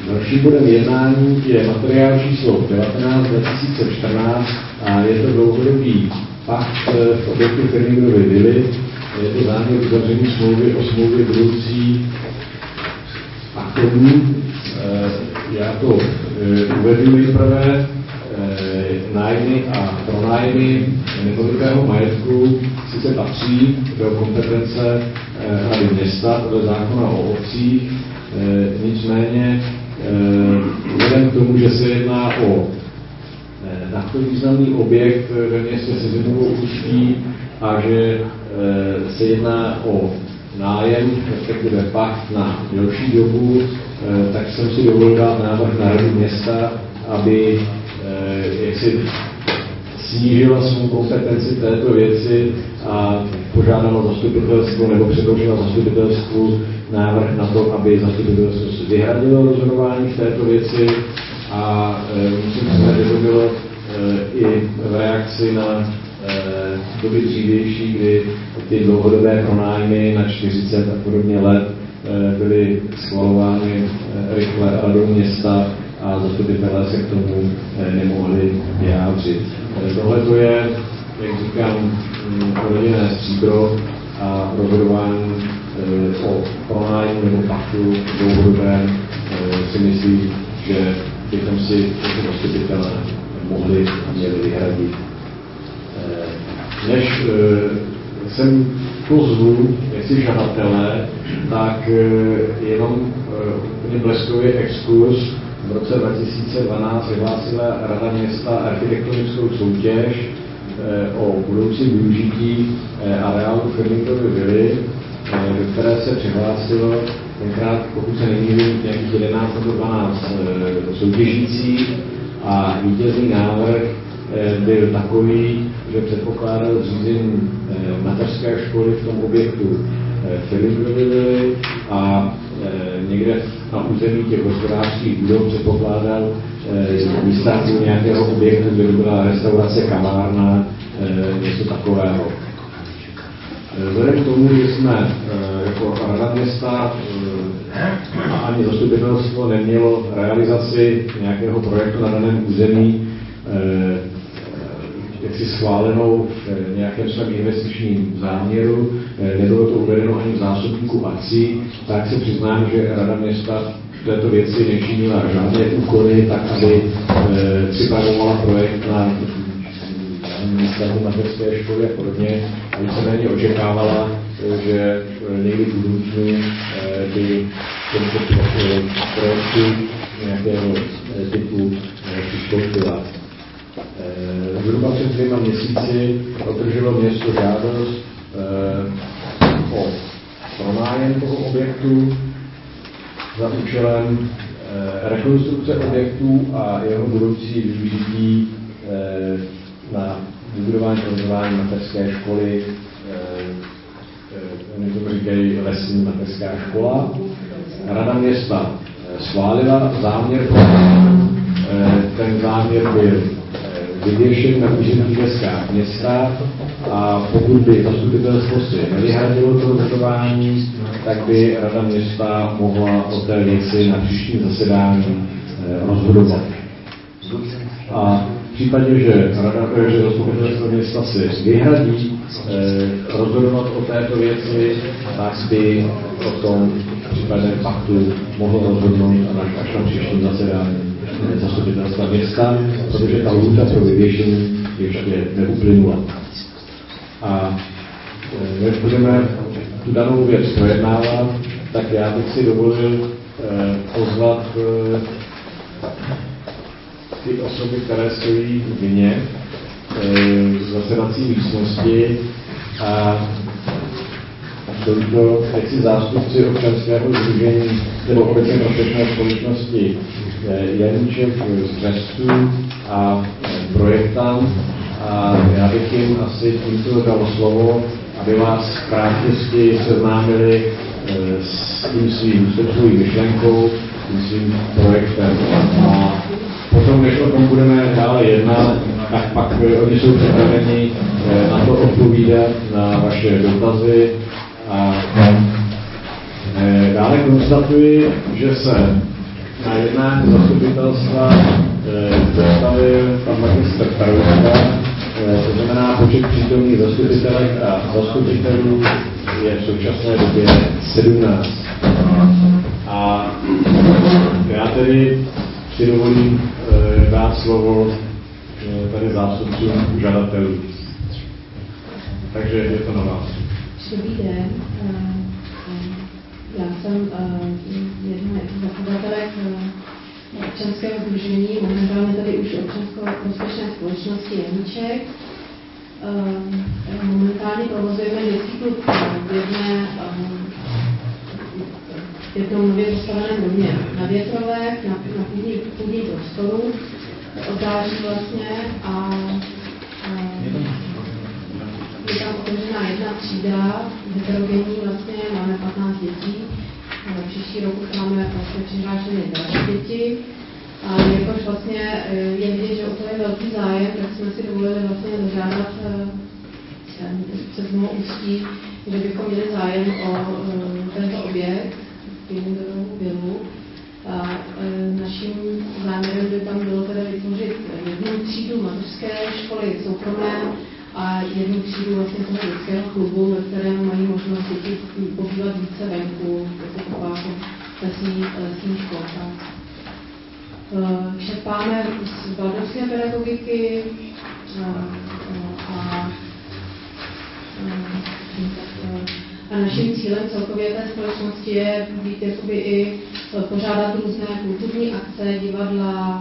Dalším bodem jednání je materiál číslo 19/2014 a je to dlouhodobý pakt v objektu Fernindovy vily. Je to záměr uzavření smlouvy o smlouvě budoucí aktovní. Já to uvedu nejprve. Nájmy a pronájmy nemovitého majetku sice patří do kompetence Rady města podle zákona o obcích, nicméně vzhledem k tomu, že se jedná o takto významný objekt ve městě se zimovou ústí a že se jedná o nájem, respektive pakt na delší dobu, tak jsem si dovolil dát návrh na Radu města, aby jaksi snížila svou kompetenci této věci a požádala zastupitelstvo nebo předložila zastupitelstvu návrh na to, aby zastupitelstvo si vyhradilo rozhodování v této věci a musím říct, že to bylo i v reakci na doby dřívější, kdy ty dlouhodobé pronájmy na 40 a podobně let byly schvalovány rychle radou města a zastupitelé se k tomu nemohli vyjádřit. Tohle to je, jak říkám, rodinné stříbro a rozhodování o pronájmu nebo paktu dlouhodobém si myslím, že bychom si jako zastupitelé mohli a měli vyhradit. Než jsem pozvu jaksi žadatelé, tak jenom úplně bleskový exkurs. V roce 2012 vyhlásila Rada města architektonickou soutěž o budoucí využití areálu Fernindovy vily, do které se přihlásilo tenkrát, pokud se nemýlím, nějakých 11 nebo 12 soutěžících a vítězný návrh byl takový, že předpokládal zřízení mateřské školy v tom objektu Fernindovy vily a někde na území těch hospodářských budov předpokládal výstavbu nějakého objektu, kde by byla restaurace, kavárna, něco takového. Vzhledem k tomu, že jsme jako Rada města a ani zastupitelstvo nemělo realizaci nějakého projektu na daném území jaksi schválenou v nějakém svém investičním záměru, nebylo to uvedeno ani v zásobníku akcí, tak se přiznám, že Rada města v této věci nečinila žádné úkony, tak aby připravovala projekt na výstavbu mateřské školy a podobně. A víceméně očekávala, že někdy v budoucnu by tento projektu nějakého typu přistoupila. Zhruba před 2 měsíci obdrželo město žádost o pronájem toho objektu za účelem rekonstrukce objektu a jeho budoucí využití na vybudování provozování mateřské školy. Oni tomu říkají lesní mateřská škola. Rada města schválila záměr, ten záměr byl vyvěšen na územních deskách města a pokud by zastupitelstvo si nevyhradilo to rozhodování, tak by Rada města mohla o té věci na příštím zasedání rozhodovat. A v případě, že zastupitelstvo města si vyhradí rozhodovat o této věci, tak by o tom případném paktu mohlo rozhodnout až na příštím zasedání zastupitelstva města, protože ta lhůta pro vyvěšení ještě neuplynula. A než budeme tu danou věc projednávat, tak já bych si dovolil pozvat ty osoby, které stojí vně v zasedací místnosti a jsou to zástupci občanského sdružení nebo obecně prospěšné společnosti Janíček z Břestu a projektant a já bych jim asi tímto dal slovo, aby vás v krátkosti seznámili s tím svým myšlenkou, tím svým projektem. A potom, než o tom budeme dále jednat, tak pak oni jsou připraveni na to odpovídat na vaše dotazy a dále konstatuji, že se na na jednání zastupitelstva představil pan magistr Peroutka, to znamená počet přítomných zastupitelek a zastupitelů je v současné době 17. A já tedy si dovolím dát slovo tady zástupcům žadatelů. Takže je to na vás. Dobrý den. Já jsem jedna z zakladatelek občanského sdružení, momentálně tady už občansko-prospěšné společnosti Janíček. Momentálně provozujeme dětský klub v jednom nově postaveném domě na Větrovech, na půdním prostoru od září vlastně a je tam otevřená jedna třída, heterogenní vlastně, máme 15 dětí. Příští rok už máme vlastně přihlášené další děti. A jakož vlastně je vidět, že o to je velký zájem, tak jsme si dovolili vlastně zažádat přes mou ústí, že bychom měli zájem o tento objekt, Pěnidovou vilu. A naším záměrem by tam bylo teda vytvořit jednu třídu mateřské školy soukromé a jednu třídu vlastně toho dětského klubu, ve kterém mají možnost děti pobývat více venku, jako taková lesní školka. Čerpáme z waldorfské pedagogiky a naším cílem celkově té společnosti je být jakoby i pořádat různé kulturní akce, divadla,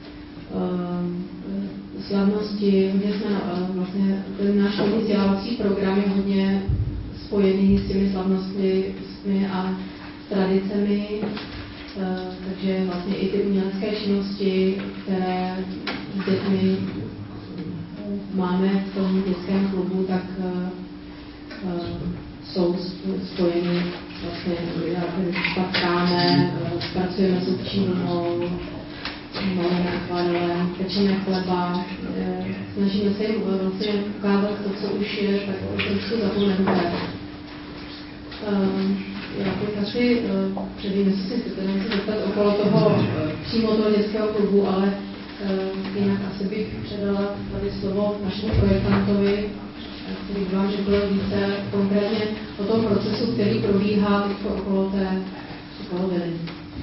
slavnosti. Hodně jsme vlastně ten náš vzdělávací program je hodně spojený s těmi slavnostmi a tradicemi. Takže vlastně i ty umělecké činnosti, které s dětmi máme v tom dětském klubu, tak jsou spojeny vlastně, patkáme, pracujeme s občí vlnou, malé akvarelem, pečeme chleba, snažíme se jim vlastně ukázat to, co už je, tak trošku zapomenuté. Já bych asi předtím, jestli si chcete něco zeptat okolo toho přímo toho dětského klubu, ale jinak asi bych předala tady slovo našemu projektantovi, který by vám řekl více konkrétně o tom procesu, který probíhá teď okolo vily.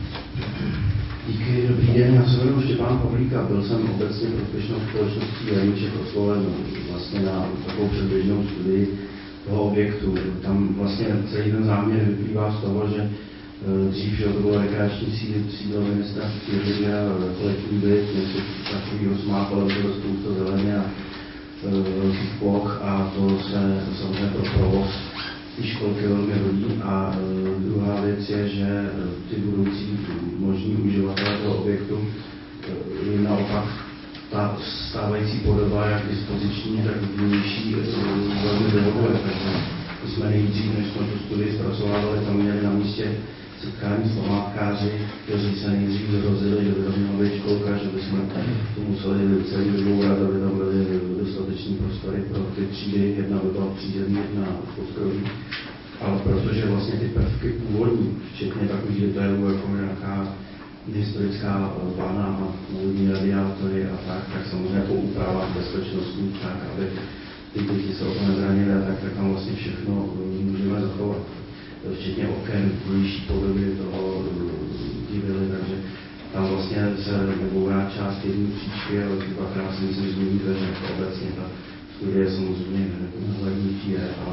Díky, dobrý den, já se jmenuji Štěpán Pavlík a byl jsem obecně prospěšnou společností Janíček osloven vlastně na takovou předběžnou studii toho objektu. Tam vlastně celý ten záměr vyplývá z toho, že dřív, že to bylo rekreační sídlo ministra Fiedliga, kolektivní byt, něco takového má kolem toho spousta zeleně a velkých ploch a to se samozřejmě pro provoz ty školky velmi hodí. A druhá věc je, že ty budoucí možní uživatelé toho objektu naopak ta stávající podoba, jak dispoziční, tak vnější, velmi vyhovuje. Takže my jsme nejdřív, než jsme tu studii zpracovávali, tam měli na místě setkání s památkáři, kteří se nejdřív zrozili, že by tam měla být školka, že bychom to museli celý vybourat, aby tam byly dostateční prostory pro ty třídy, jedna by byla přízemní, jedna podkroví. Ale protože vlastně ty prvky původní, včetně takových detailů, jako nějaká historická vana, původní radiátory a tak samozřejmě po úpravách bezpečnostních, tak aby ty děti se o to nezranily, tak tam vlastně všechno můžeme zachovat. Včetně oken, vnější podoby toho divily, takže tam vlastně se nebourá část jedné příčky, ale ty dvakrát si myslím zmíníte, že obecně ta studie samozřejmě nepohlednější je, ale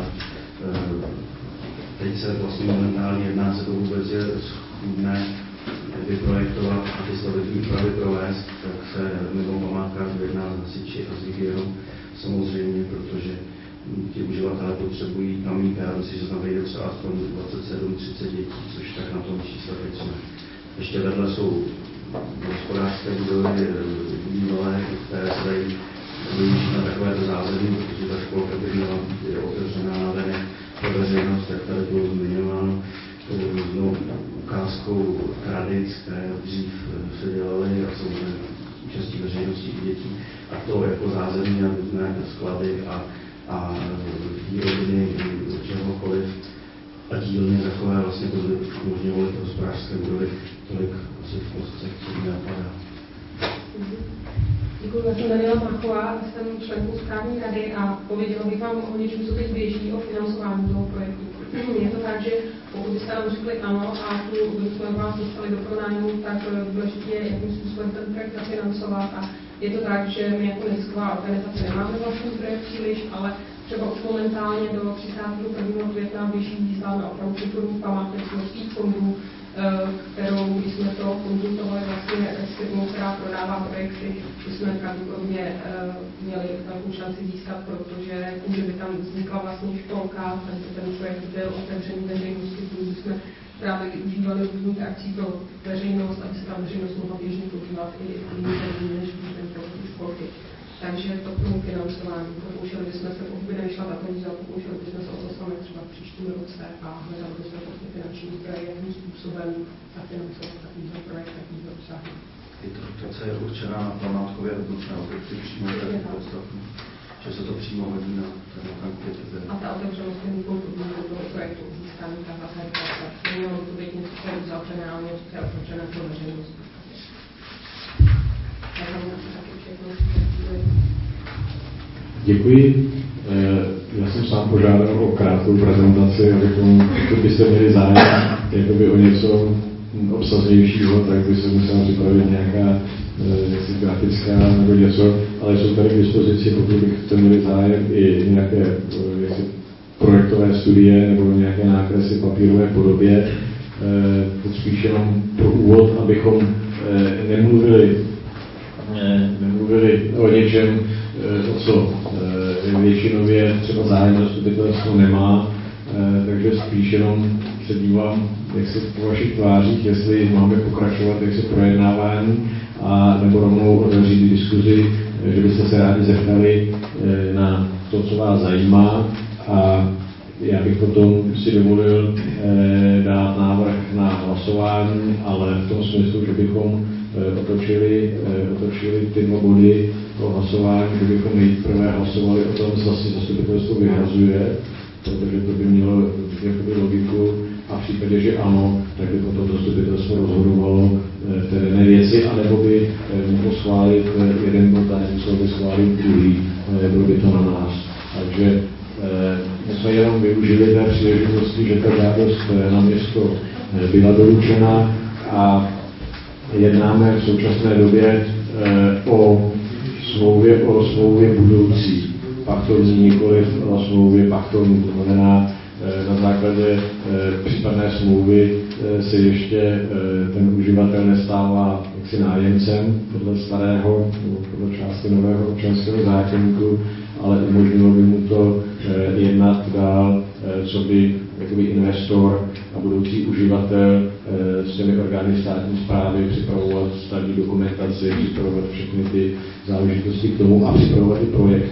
teď se vlastně momentálně jedná se to vůbec je schůdné vyprojektovat a ty stavební úpravy provést, tak se mimo památkářů jedná s hasiči a s hygienou samozřejmě, protože ti uživatelé potřebují tam mít garanci, že tam vejde třeba aspoň 27-30 dětí, což tak na tom čísle teď jsme. Ještě vedle jsou hospodářské budovy bývalé, které se dají využít na takovéto zázemí, protože ta školka by měla být otevřená na venek pro veřejnost, jak tady bylo zmiňováno, různou ukázkou tradic, které dřív se dělaly a jsou účastí veřejnosti i dětí. A to jako zázemí na různé sklady a výrobny čehokoliv a dílny takové vlastně to umožňovaly hospodářské budovy, tolik asi v kostce Já jsem Daniela Machová, jsem členkou správní rady a pověděla bych vám o něčem, co teď běží, o financování toho projektu. Je to tak, že pokud byste nám řekli ano a tu jsme vás dostali do pronájmu, tak důležitě je, jakým způsobem ten projekt zafinancovat. A je to tak, že my jako nezisková organizace nemáme vlastní zdroje příliš, ale třeba už momentálně do 31. května běží výzva na opravu kulturních památek z morských fondů, kterou, když jsme to konzultovali vlastně s firmou, která prodává projekty, že jsme pravděpodobně měli velkou šanci získat, protože tím, že by tam vznikla vlastně školka, ten projekt byl otevřený veřejnosti, tím jsme právě využívali různých akcí pro veřejnost, aby se tam veřejnost mohla běžně podívat i jiný termín, než ten projekt školky. Takže to k tomu financování. Pokoušeli bychom se, pokud by nevyšla ta peníze, pokoušeli bychom se o to samé třeba v příštím roce a hledali bychom vlastně finanční zdroje, jakým způsobem zafinancovat takovýto projekt, takovýto obsahy. Je to dotace je určená na památkově hodnotné objekty přímo podstatně, že se to přímo hodí na ten květ. A ta otevřenost je kulturní do toho projektu získání ta zahradnice. Nemělo to být něco, co je uzavřené, ale něco, co je otevřené pro veřejnost. Děkuji. Já jsem sám požádal o krátkou prezentaci, abychom, pokud byste měli zájem jakoby o něco obsažnějšího, tak by se musela připravit nějaká grafická nebo něco, ale jsou tady k dispozici, pokud byste měli zájem i nějaké projektové studie nebo nějaké nákresy v papírové podobě. To spíš jenom pro úvod, abychom nemluvili o něčem, o co většinově třeba zájem zastupitelstvo nemá, takže spíš jenom se dívám, jak se po vašich tvářích, jestli máme pokračovat, jak se projednávání, a nebo rovnou otevřít diskuzi, že byste se rádi zeptali na to, co vás zajímá, a já bych potom si dovolil dát návrh na hlasování, ale v tom smyslu, že bychom otočili ty dva body o hlasování, že bychom nejprve hlasovali o tom, zda si zastupitelstvo vyhrazuje, protože to by mělo jakoby logiku, a v případě, že ano, tak by potom zastupitelstvo rozhodovalo v té dané věci, anebo by mohlo schválit jeden bod a nemuselo by schválit druhý, bylo by to na nás. Takže my jsme jenom využili té příležitosti, že ta žádost na město byla doručena, a jednáme v současné době o smlouvě budoucí, pachtovní, nikoliv o smlouvě pachtovní. To znamená, na základě případné smlouvy se ještě ten uživatel nestává jaksi nájemcem podle starého nebo podle části nového občanského zákoníku, ale umožnilo by mu to jednat dál, co by jakoby investor a budoucí uživatel s těmi orgány státní správy připravovat stavební dokumentaci, připravovat všechny ty záležitosti k tomu a připravovat i projekt,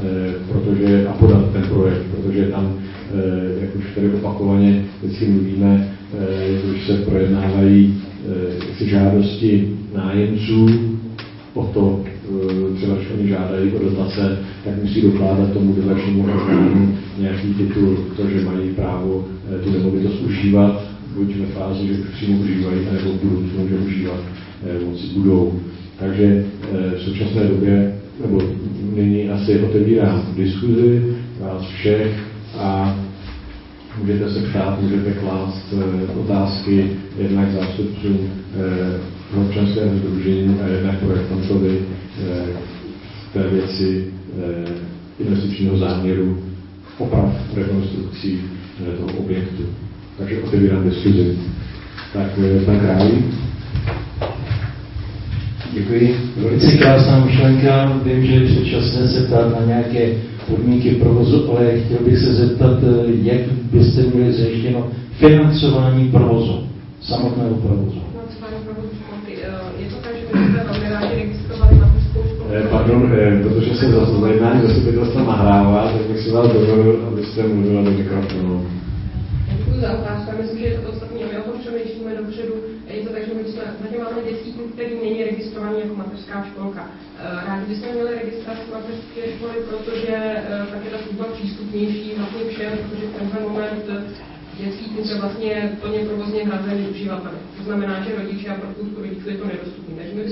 a podat ten projekt, protože tam, jak už tady opakovaně vždycky mluvíme, když se projednávají žádosti nájemců o to, třeba když oni žádají o dotace, tak musí dokládat tomu dotačnímu orgánu nějaký titul, to, že mají právo tu nemovitost užívat, buď ve fázi, že přímo užívají, nebo v budoucnu, že užívat moci budou. Takže v současné době, nebo nyní asi otevírám diskuzi vás všech a můžete se ptát, můžete klást otázky jednak zástupcům občanského sdružení a jednak projektantovi v té věci investičního záměru oprav rekonstrukcí toho objektu. Takže otevírám diskuzi. Tak pan Králí. Děkuji. Velice krásná myšlenka. Vím, že je předčasné se ptát na nějaké podmínky provozu, ale chtěl bych se zeptat, jak byste měli zajištěno financování provozu, samotného provozu. Je to tak, že byste velmi rádi registrovali mateřskou školu? Pardon, protože se jednání zastupitelstva nahrává, tak bych si vás dovolil, abyste mluvila do mikrofonu. Děkuji za otázku. Myslím, že je to podstatné, my o tom přemýšlíme dopředu. Je to tak, že my jsme zatím máme dětský klub, který není registrovaný jako mateřská školka. Rádi bychom měli registraci mateřské školy, protože tak je ta služba přístupnější vlastně všem, protože v tenhle moment dětský klub je vlastně plně provozně hrazený uživateli. To znamená, že rodiče a pokud rodičů je to nedostupné. Takže my bychom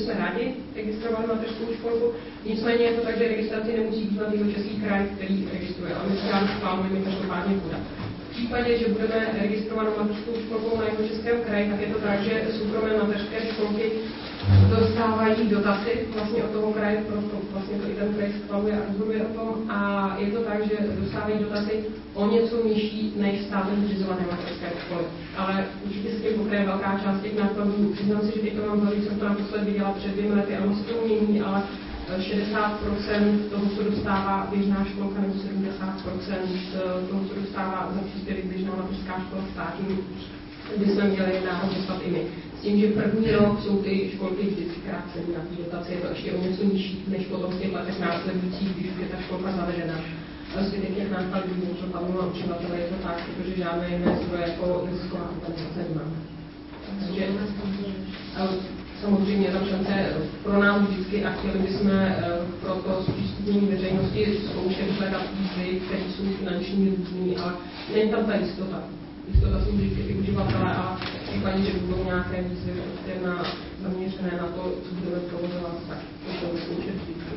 bychom rádi registrovali mateřskou školku, nicméně je to tak, že registraci nemusí být na Jihočeský kraj, který registruje, ale my se rádi plánujeme každopádně podat. V případě, že budeme registrovanou mateřskou školkou na Jihočeském kraji, tak je to tak, že soukromé mateřské školky dostávají dotaci vlastně od toho kraje, proto vlastně to i ten kraj schvaluje a rozhoduje o tom. A je to tak, že dostávají dotaci o něco nižší než státem zřizované mateřské školy. Ale určitě se tím pokryje velká část těch nákladů. Přiznám si, že teď to mám velmi, jsem to naposled viděla před 2 lety, ale se to mění, ale 60% toho, co dostává běžná školka, nebo 70% toho, co dostává za příspěvek běžná mateřská škola státní, by jsme měli nárok dostat i my. S tím, že první rok jsou ty školky vždycky krácený na té dotaci, je to ještě o něco nižší, než potom v těch letech následujících, když už je ta školka zavedena. Zbytek těch nákladů, co padlo na uživatele, je to tak, protože žádné jiné zdroje jako nezisková organizace nemáme. Takže samozřejmě ta šance pro nás vždycky a chtěli bychom pro to zpřístupnění veřejnosti zkoušet hledat výzvy, které jsou finanční různý, ale není tam ta jistota. Jistota jsou vždycky ty uživatelé a v případě, že budou nějaké výzvy zaměřené na to, co budeme provozovat, tak to jsou zkoušet vždycky.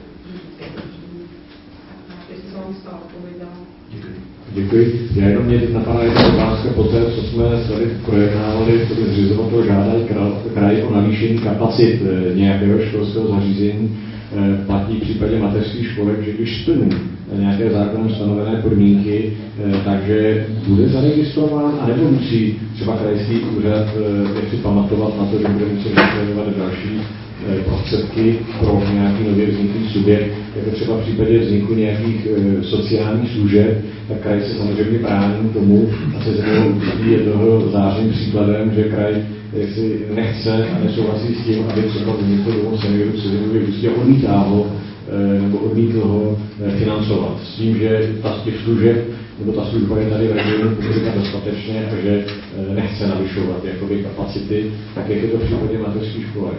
Jestli se vám stala odpověděla. Děkuji. Já jenom mě napadá jedna otázka po té, co jsme tady projednávali, co by zřizovatel žádají kraj o navýšení kapacit nějakého školského zařízení. Platí v případě mateřských školek, že když splní nějaké zákonem stanovené podmínky, takže bude zaregistrován, anebo musí třeba krajský úřad jak si pamatovat na to, že bude muset vyčleňovat další prostředky pro nějaký nově vzniklý subjekt, jako třeba v případě vzniku nějakých sociálních služeb, tak kraj se samozřejmě brání tomu a se zemou je toho zářným příkladem, že kraj si nechce a nesouhlasí s tím, aby třeba vznikl domov seniorů se zemou prostě odmítá ho nebo odmítl ho financovat. S tím, že těch služeb nebo ta služba je tady v regionu pokryta dostatečně a že nechce navyšovat jakoby kapacity, tak jak je to v případě mateřských školek.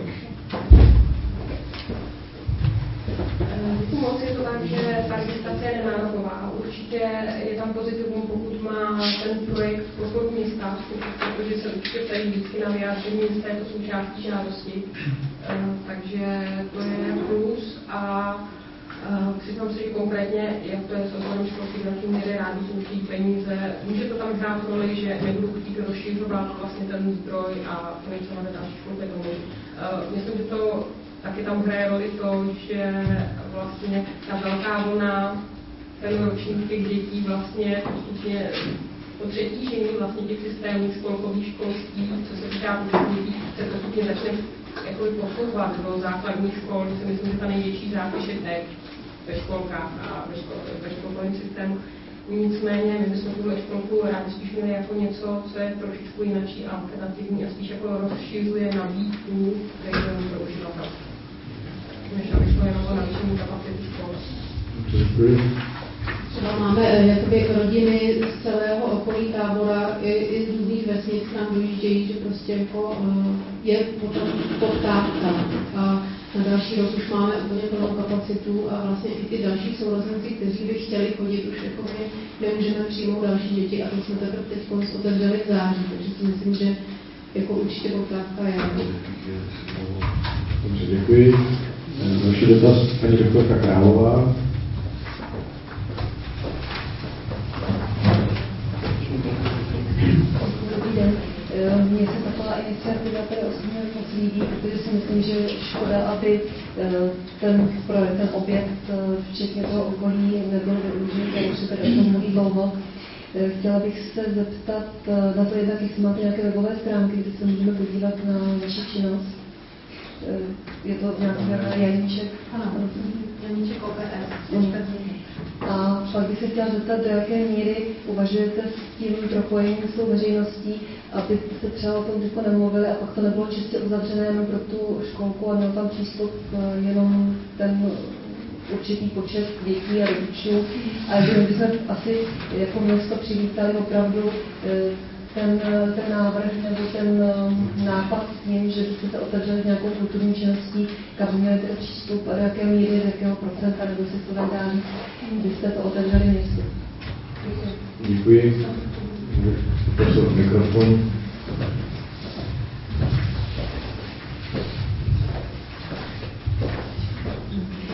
Moc je to tak, že ta registrace je nenároková. Určitě je tam pozitivum, pokud má ten projekt podporu města, protože se určitě ptají vždycky na vyjádření města, je to součástí žádosti. Takže to je plus a přiznám si, že konkrétně, jak to je s odborem školky, v jakým míře rádi pouští peníze, může to tam hrát roli, že nebudou chtít rozšiřovat vlastně ten zdroj a financovat další školky tomu. Myslím, že to taky tam hraje roli to, že vlastně ta velká vlna, ten ročník těch dětí vlastně postupně po přetížení vlastně těch systémů školkových školství, co se týká dětí, se postupně začne jako posouvat do základních škol. Si myslím, že ta největší zátěž je teď ve školkách a ve školkovém systému. Nicméně my bychom tuhle školku rádi spíš měli jako něco, co je trošičku jinačí a alternativní a spíš jako rozšiřuje nabídku regionu pro uživatele. Než aby šlo jenom o navýšení kapacity škol. Třeba máme jakoby rodiny z celého okolí Tábora i z různých vesnic nám dojíždějí, že prostě jako je potom poptávka. A na další rok už máme úplně plnou kapacitu a vlastně i ty další sourozenci, kteří by chtěli chodit, už jako my nemůžeme přijmout další děti a to jsme teprve teď otevřeli v září, takže si myslím, že jako určitě poptávka je. Dobře, děkuji. Další dotaz, paní doktorka Králová. Dobrý den. Mně se taková iniciativa tady osobně moc líbí, protože si myslím, že škoda, aby ten objekt, včetně toho okolí, nebyl využit, já už se tady o tom mluví dlouho. Chtěla bych se zeptat na to jednak, jestli máte nějaké webové stránky, kde se můžeme podívat na vaši činnost. Je to nějaký Janíček? Ano, Janíček OPS. A pak bych se chtěla zeptat, do jaké míry uvažujete s tím propojením s tou veřejností, aby se třeba o tom teď nemluvili a pak to nebylo čistě uzavřené jenom pro tu školku a měl tam přístup jenom ten určitý počet dětí a rodičů. A že my bychom asi jako město přivítali opravdu ten návrh nebo ten nápad s tím, že byste se otevřeli nějakou kulturní činností, kam měli ten přístup a do jaké míry, z jakého procenta, nebo si to dá říct, byste to otevřeli městu. Děkuji. Prosím mikrofon.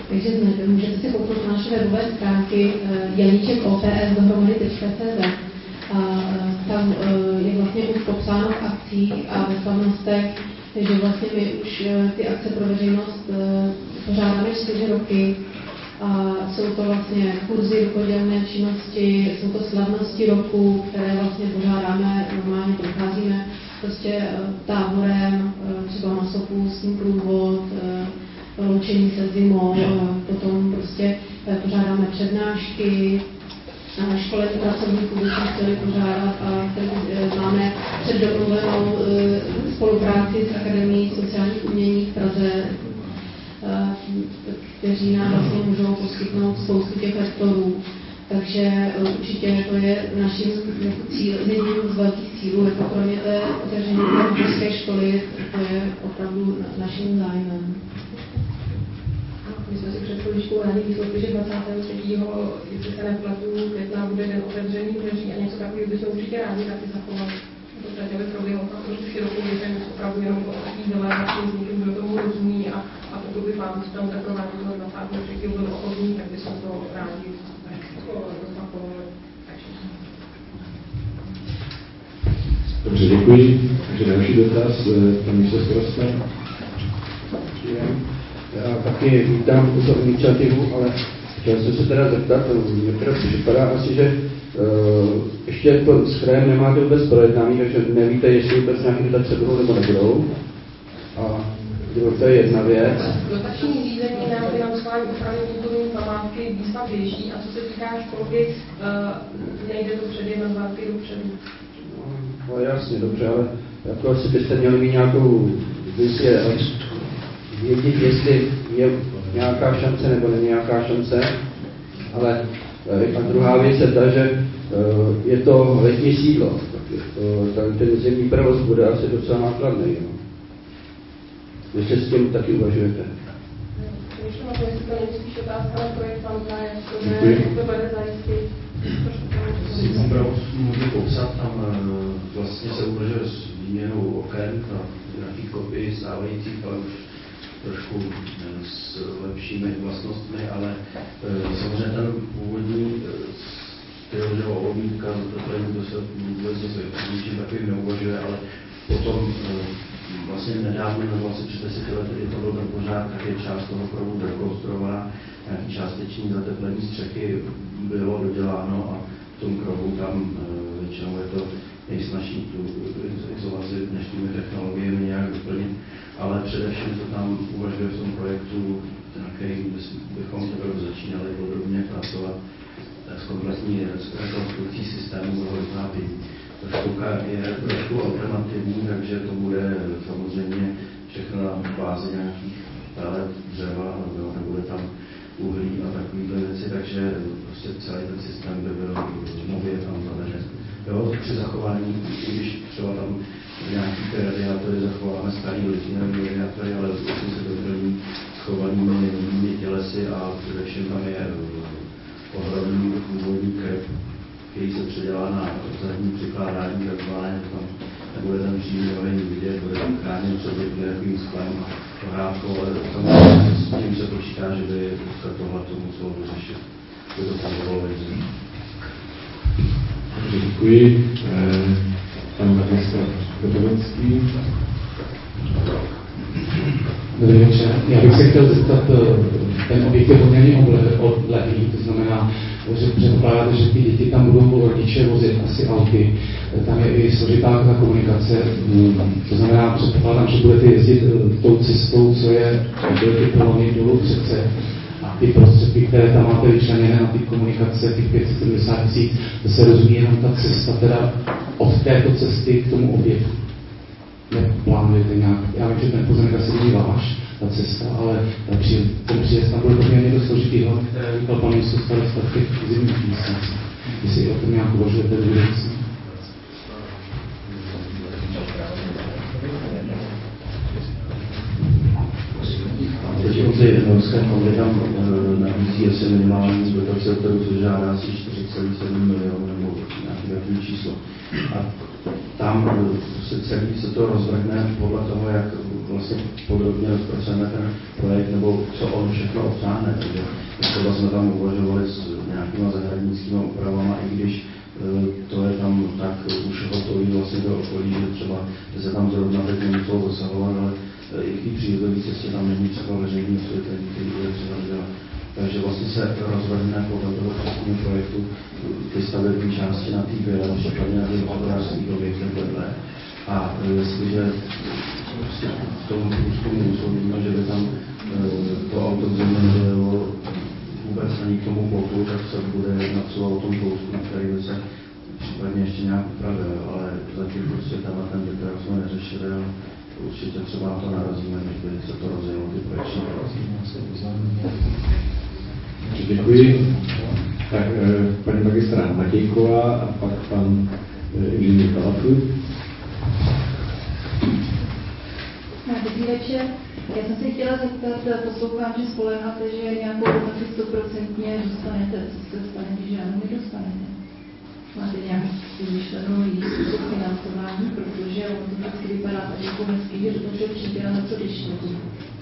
Takže můžete si kouknout na naše webové stránky janiček.ops.cz a tam je vlastně už popsáno v akcích a ve slavnostech, takže vlastně my už ty akce pro veřejnost pořádáme 4 roky. A jsou to vlastně kurzy rukodělné činnosti, jsou to slavnosti roku, které vlastně pořádáme, normálně procházíme prostě táborem, třeba masopustní průvod, loučení se zimou, potom prostě pořádáme přednášky, školení pracovníků bychom chtěli pořádat a máme předdomluvenou spolupráci s Akademií sociálních umění v Praze, kteří nám vlastně můžou poskytnout spoustu těch lektorů. Takže určitě to je naším jedním z velkých cílů, jako kromě té otevření české školy, to je opravdu naším zájmem. My jsme si před chvíličkou rádi vyslechli, že 23. jestli se nepletu, května bude den otevřený dveří a něco takového bychom určitě rádi taky zachovali. V podstatě by proběhlo tam trošku širokou většinou, opravdu jenom o takových delegacích s někým, kdo tomu rozumí a pokud by vám tam taková toho 23. byl ochotný, tak bychom to rádi zapakovali. Dobře, děkuji. Takže další dotaz, pan místostarostka. Já taky vítám tuto iniciativu, ale chtěl jsem se teda zeptat, mě teda připadá asi, že ještě to s krajem nemáte vůbec projednání, takže nevíte, jestli vůbec nějaké dotace budou nebo nebudou. A to je jedna věc. Dotační řízení na financování ochrany kulturní památky výstav běží a co se týká školky, nejde to před 1-2 roky dopředu. No jasně, dobře, ale jako asi byste měli mít nějakou vizi, vědět, jestli je nějaká šance nebo není nějaká šance, ale a druhá věc je ta, že je to letní sídlo, ten zimní provoz bude asi docela nákladný. No. Ještě s tím taky uvažujete. Ještě na to, jestli to není spíš otázka na projektanta, jak to bude zajistit. Zimní provoz můžu popsat, tam vlastně se uvažuje s výměnou oken na nějakých kopii stávajících, ale už trošku s lepšími vlastnostmi, ale samozřejmě ten původní styl, že obmítka, to se vůbec ničím takovým neuvažuje, ale potom vlastně nedávno, asi před 10 lety, kdy to byl ten požár, tak je část toho krovu rekonstruovaná, nějaký částečný zateplení střechy bylo doděláno a v tom krovu tam většinou je to nejsnažší tu izolaci dnešními technologiemi nějak doplnit, ale především to tam uvažuje v tom projektu, na kterým bychom teprve začínali podrobně pracovat s kompletní rekonstrukcí systému vytápění. Ta školka je trošku alternativní, takže to bude samozřejmě všechno na bázi nějakých pelet, dřeva, nebude tam uhlí a takovýhle věci, takže prostě celý ten systém by byl nově tam zaveden. Jo, při zachování, když třeba tam nějaký ty radiátory zachováme starý lithium radiátory, ale vlastně se doplní schovanými tělesy a především tam je ohromný původní krb, který se předělá na zadní přikládání, takzvané, tam nebude ten přímý oheň vidět, bude tam chráněn před nějakým sklem a pohrádkou, ale samozřejmě s tím se počítá, že by se tohle to muselo vyřešit. To je to povolení. Děkuji. Pan ministr Kotovecký. Dobrý večer. Já bych se chtěl zeptat, ten objekt je poměrně odlehlý, to znamená, že předpokládáte, že ty děti tam budou rodiče vozit asi auty. Tam je i složitá ta komunikace, to znamená, předpokládám, že budete jezdit tou cestou, co je ty kolony dolů přece. A ty prostředky, které tam máte vyčleněné na ty komunikace, těch 570 000, to se rozumí jenom ta cesta teda od této cesty k tomu objektu. Neplánujete nějak, já vím, že ten pozemek asi není váš, ta cesta, ale ten příjezd tam bude poměrně dost složitý, hlavně, které říkal pan místostarosta v těch zimních měsících. Jestli o tom nějak uvažujete do budoucna. Teď ty norské fondy tam nabízí asi minimální dotace, kterou se žádá asi 4,7 milionů nebo nějaké takové číslo. A tam se celý se to rozvrhne podle toho, jak vlastně podrobně rozpracujeme ten projekt, nebo co on všechno obsáhne. Takže třeba jsme tam uvažovali s nějakýma zahradnickými opravama, i když to je tam tak už hotový vlastně do okolí, že třeba se tam zrovna teď nemuselo zasahovat, ale i v té přírodové cestě tam není třeba veřejný osvětlení, který bude třeba dělat. Takže vlastně se rozvrhne podle toho přesného projektu ty stavební části na té běle, případně na těch hospodářských objektech vedle. A jestliže v tom průzkumu usoudíme, že by tam to auto v zimě nebylo vůbec ani k tomu plotu, tak se bude jednat třeba o tom kousku, na který by se případně ještě nějak upravil, ale zatím prostě ten detail jsme neřešili a určitě třeba na to narazíme, než by se to rozjelo ty projekční práce. Děkuji. Tak paní magistra Matějková a pak pan inženýr Kalatu. Dobrý večer. Já jsem se chtěla zeptat, poslouchám, že spoléháte, že nějakou dotaci 100% dostanete. Co se stane, když žádnou nedostanete? Máte nějaký vymyšlenou způsob financování, protože ono to vždycky vypadá tak jako hezky, že do toho přijde a na co když nebude.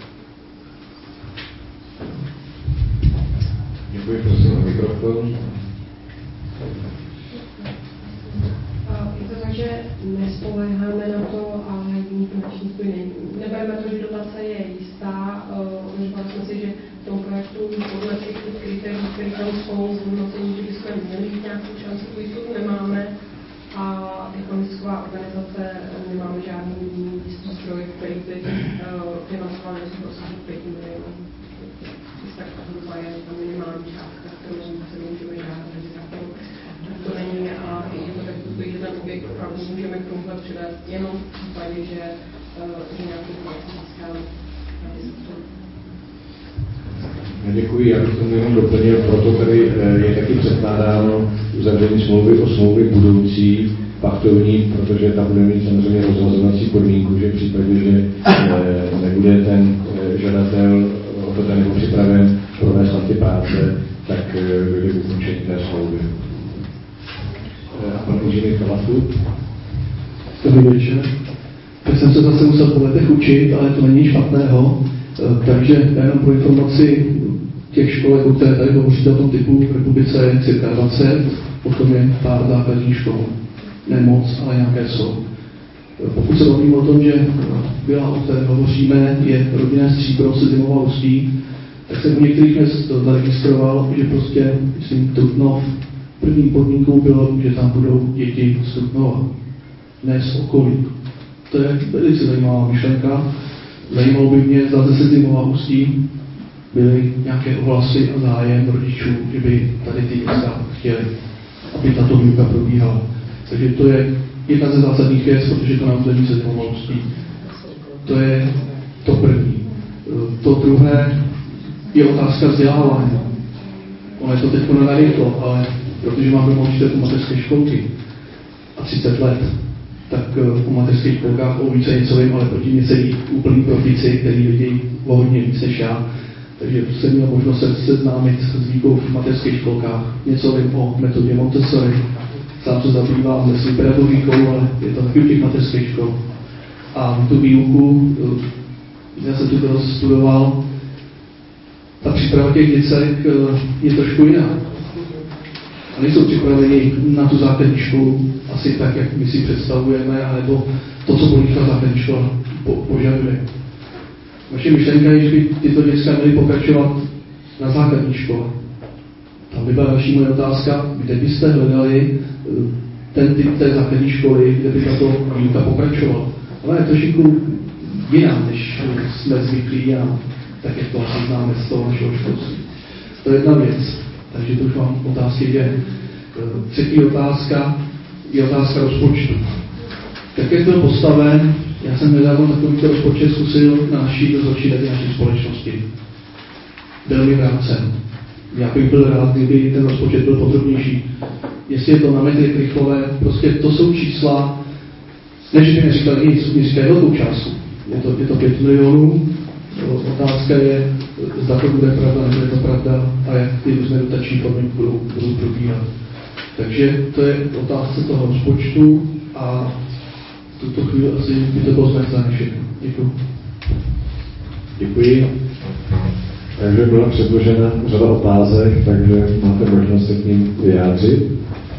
Děkuji, prosím o mikrofon. Je to tak, že nespoléháme na to, ale nebereme to, že dotace je jistá. Říkali jsme si, že v tom projektu podle těch kritérií, které tam jsou, zhodnocení, že bychom měli mít nějakou šanci, tu jistotu nemáme. A ekonomická organizace nemáme žádný jistý zdroj, který by financoval něco dosáhnout 5 milionů. Tak zhruba je tam minimální částka, kterou se můžeme žádat, takže tak to není a je to tak, že ten objekt opravdu můžeme k tomuhle přivést jenom v případě, že nějaký projekt získáme. Děkuji, já bych tomu jenom doplnil, proto tady je taky předkládáno uzavření smlouvy o smlouvy budoucí pachtovní, protože tam bude mít samozřejmě rozvazovací podmínku, že v případě, že nebude ten žadatel ochoten nebo připraven provést na ty práce, tak dojde k ukončení té smlouvy. A pan inženýr Kalatu. Dobrý večer. Tak jsem se zase musel po letech učit, ale to není špatného. Takže jenom pro informaci těch školek, o které tady hovoříte o tom typu v republice je cirka 20, potom je pár základních škol. Ne moc, ale nějaké jsou. Pokud se bavím o tom, že byla, o které hovoříme, je rodinné Stříbro se Zimova Ústí, tak jsem u některých měst zaregistroval, že prostě, myslím, Trutnov, první podmínkou bylo, že tam budou děti z Trutnova, ne z okolí. To je velice zajímavá myšlenka. Zajímalo by mě, zda se Zimova Ústí byly nějaké ohlasy a zájem rodičů, že by tady ty města chtěli, aby tato výuka probíhala. Takže to je jedna ze zásadních věc, protože to nám zlení se Zimova Ústí. To je to první. To druhé je otázka vzdělávání. Ono je to teď nenarychlo, ale protože máme učitelů mateřské školky a 30 let, tak o mateřských školkách o více něco vím, ale proti mě sedí úplný profici, který vidějí o hodně víc než já. Takže jsem měl možnost se seznámit s výukou v mateřských školkách. Něco vím o metodě Montessori. Sám se zabývám nesmí pedagogikou, ale je to taky u těch mateřských škol. A tu výuku, já jsem tu studoval, ta příprava těch děcek je trošku jiná. A nejsou připraveni na tu základní školu asi tak, jak my si představujeme, alebo to, co politická základní škola požaduje. Vaše myšlenka je, že by tyto děcka měly pokračovat na základní škole. Tam by byla další moje otázka, kde byste hledali ten typ té základní školy, kde by tato výuka pokračovala. Ona je trošku jiná, než jsme zvyklí a tak, jak to asi známe z toho našeho školství. To je jedna věc. Takže to už mám otázky dvě. Třetí otázka je otázka rozpočtu. Jak je byl postaven, já jsem nedávno takovýto rozpočet zkusil na naší dozorčí rady naší společnosti. Byl mi vrácen. Já bych byl rád, kdyby ten rozpočet byl podrobnější. Jestli je to na metry krychlové, prostě to jsou čísla, než by neříkali nic, mi říkají velkou částku. Je to 5 milionů. Otázka je, zda to bude pravda, nebude to pravda a jak ty různé dotační formy budou probíhat. Takže to je otázka toho rozpočtu a v tuto chvíli asi by to bylo zmenzané všechno. Děkuji. Děkuji. Takže byla předložena řada otázek, takže máte možnost se k ním vyjádřit.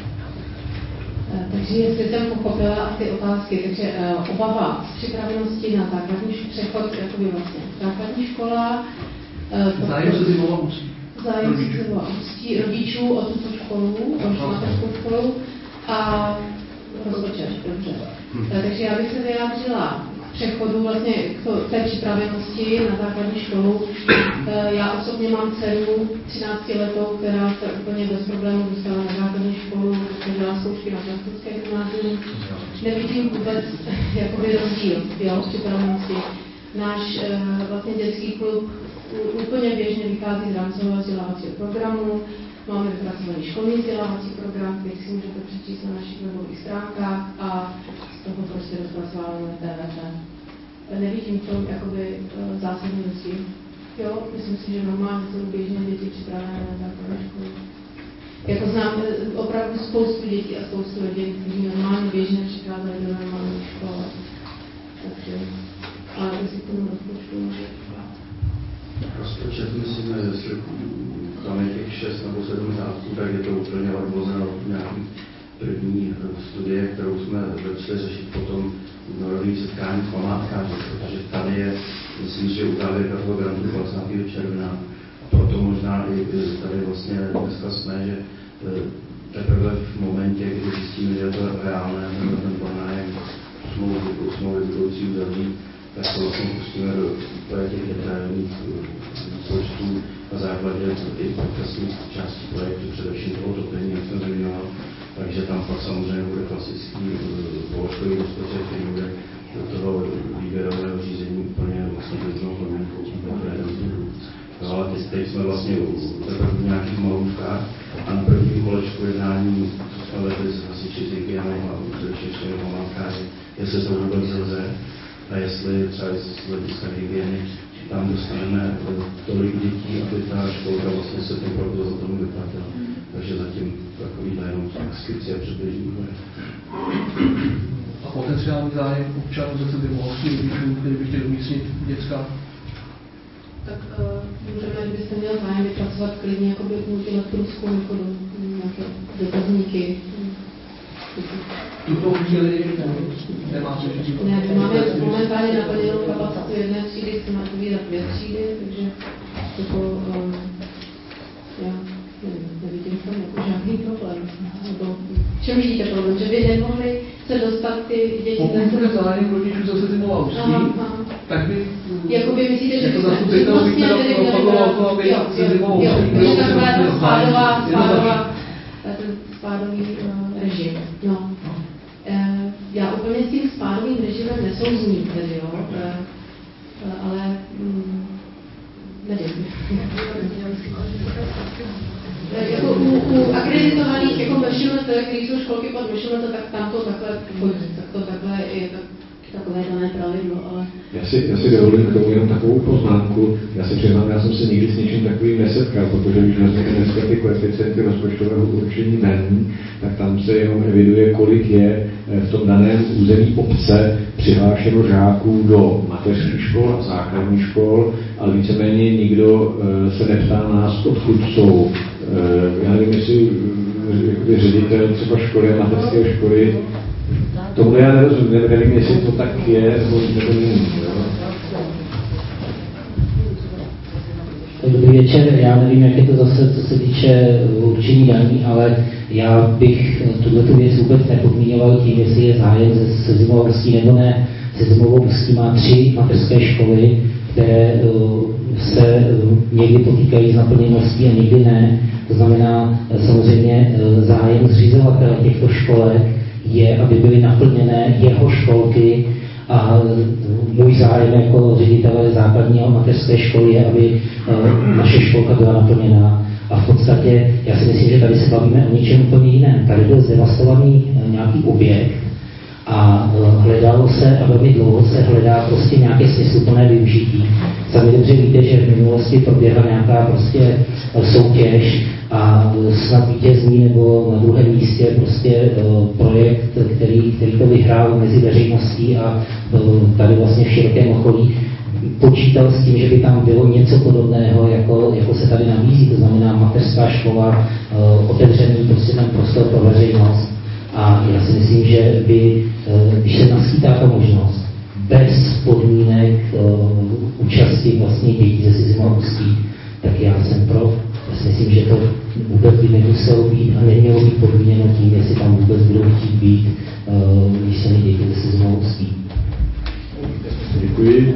Takže jestli jsem pochopila ty otázky, takže obava z připravenosti na základní přechod, jakoby vlastně základní škola, zájem se zimová ústí. Zájem se zimová ústí rodičů o tuto školu, o mateřskou školu a rozpočet, dobře. Takže já bych se vyjádřila k přechodu vlastně k té připravenosti na základní školu. Já osobně mám dceru 13 letou, která se úplně bez problémů dostala na základní školu, dělala zkoušky na plastické gymnázium. Nevidím vůbec jakoby rozdíl v připravenosti. Náš vlastně dětský klub úplně běžně vychází z rámcového vzdělávacího programu. Máme vypracovaný školní vzdělávací program, který si můžete přečíst na našich webových stránkách a z toho prostě rozpracováváme TVT. Nevidím v tom jakoby zásadní rozdíl. Jo, myslím si, že normálně jsou běžně děti připravené na základní školu. Jako znám opravdu spoustu dětí a spoustu lidí, kteří normálně běžně přicházeli do normální školy. Takže, ale jestli k tomu rozpočtu může. Rozpočet myslím, jestli tam je těch 6 nebo 7 řádků, tak je to úplně odvozeno od nějaký první studie, kterou jsme začali řešit potom na nových setkání v památkáři, protože tady je, myslím, že uzávěrka toho grantu 20. června. A proto možná i tady vlastně dneska jsme, že teprve v momentě, kdy zjistíme, že je to reálné, ten pronájem smlouvy budoucí uzavřít, tak to vlastně pustíme do těch detailních výpočtů na základě těch podcastních částí projektu, především toho topení, jak jsem zmiňoval. Takže tam pak samozřejmě bude klasický položkový rozpočet, který bude do toho výběrového řízení úplně vlastně beznou podmínkou. Ale teď jsme vlastně v nějakých malůvkách a na prvním kolečku jednání jsme vedli s hasiči s hygienou a především s památkáři, jestli to vůbec lze a jestli třeba z hlediska hygieny tam dostaneme tolik dětí, aby ta školka vlastně se ten provoz o tom vyplatila. Takže zatím takový jenom skryci a předběžný bude. A potenciální zájem občanů zase by mohl svým rodičům, kteří by chtěli umístit děcka? Tak můžeme, kdybyste měl zájem vypracovat klidně jakoby multiletrovskou metodu, nějaké dotazníky. Tuto chvíli nemáte ještě? Ne, máme momentálně naplněnou kapacitu jedné třídy, chceme odpovídat 2 třídy, takže jako, já nevidím tam jako žádný problém. Nebo v čem vidíte problém? Že by nemohli se dostat ty děti... Pokud bude zájem rodičů zase zimová ústí, tak by... Jakoby myslíte, že jako zastupitel bych teda propagoval to, aby se zimovou ústí... Jo, spádový režim. No. Já úplně s tím spádovým režimem nesouzním, tedy jo, ale nevím. Jako u akreditovaných jako MŠMT, který jsou školky pod MŠMT, tak tam to takhle chodí, tak to takhle je takové dané pravidlo, ale... Já si dovolím k tomu jenom takovou poznámku. Já se přiznám, já jsem se nikdy s něčím takovým nesetkal, protože když vezmeme dneska ty koeficienty rozpočtového určení daní, tak tam se jenom eviduje, kolik je v tom daném území obce přihlášeno žáků do mateřských škol a základních škol, ale víceméně nikdo se neptá nás, odkud jsou. Já nevím, jestli ředitel třeba školy a mateřské školy. Tomu já nerozumím, nevím, jestli to tak je, nebo není. Dobrý večer, já nevím, jak je to zase, co se týče určení daní, ale já bych tuto věc vůbec nepodmíňoval tím, jestli je zájem se zimovou ústí nebo ne. Se zimovou ústí má 3 mateřské školy, které se někdy potýkají s naplněností a někdy ne. To znamená samozřejmě zájem zřizovatele těchto školek je, aby byly naplněné jeho školky a můj zájem jako ředitele základní a mateřské školy je, aby naše školka byla naplněná. A v podstatě já si myslím, že tady se bavíme o něčem úplně jiném. Tady byl zdevastovaný nějaký objekt a hledalo se, a velmi dlouho se hledá prostě nějaké smysluplné využití. Sami dobře víte, že v minulosti proběhla nějaká prostě soutěž a snad vítězný nebo na druhém místě prostě projekt, který to vyhrál mezi veřejností a tady vlastně v širokém okolí. počítal s tím, že by tam bylo něco podobného, jako se tady nabízí, to znamená mateřská škola, otevřený prostě ten prostor pro veřejnost. A já si myslím, že by, když se naskýtá ta možnost, bez podmínek účasti vlastně dětí ze Sizimovský, tak já jsem pro. Já si myslím, že to vůbec by nemuselo být a nemělo být podmíněno tím, jestli tam vůbec budou chtít být výsledné děti ze Sizimovský. Děkuji.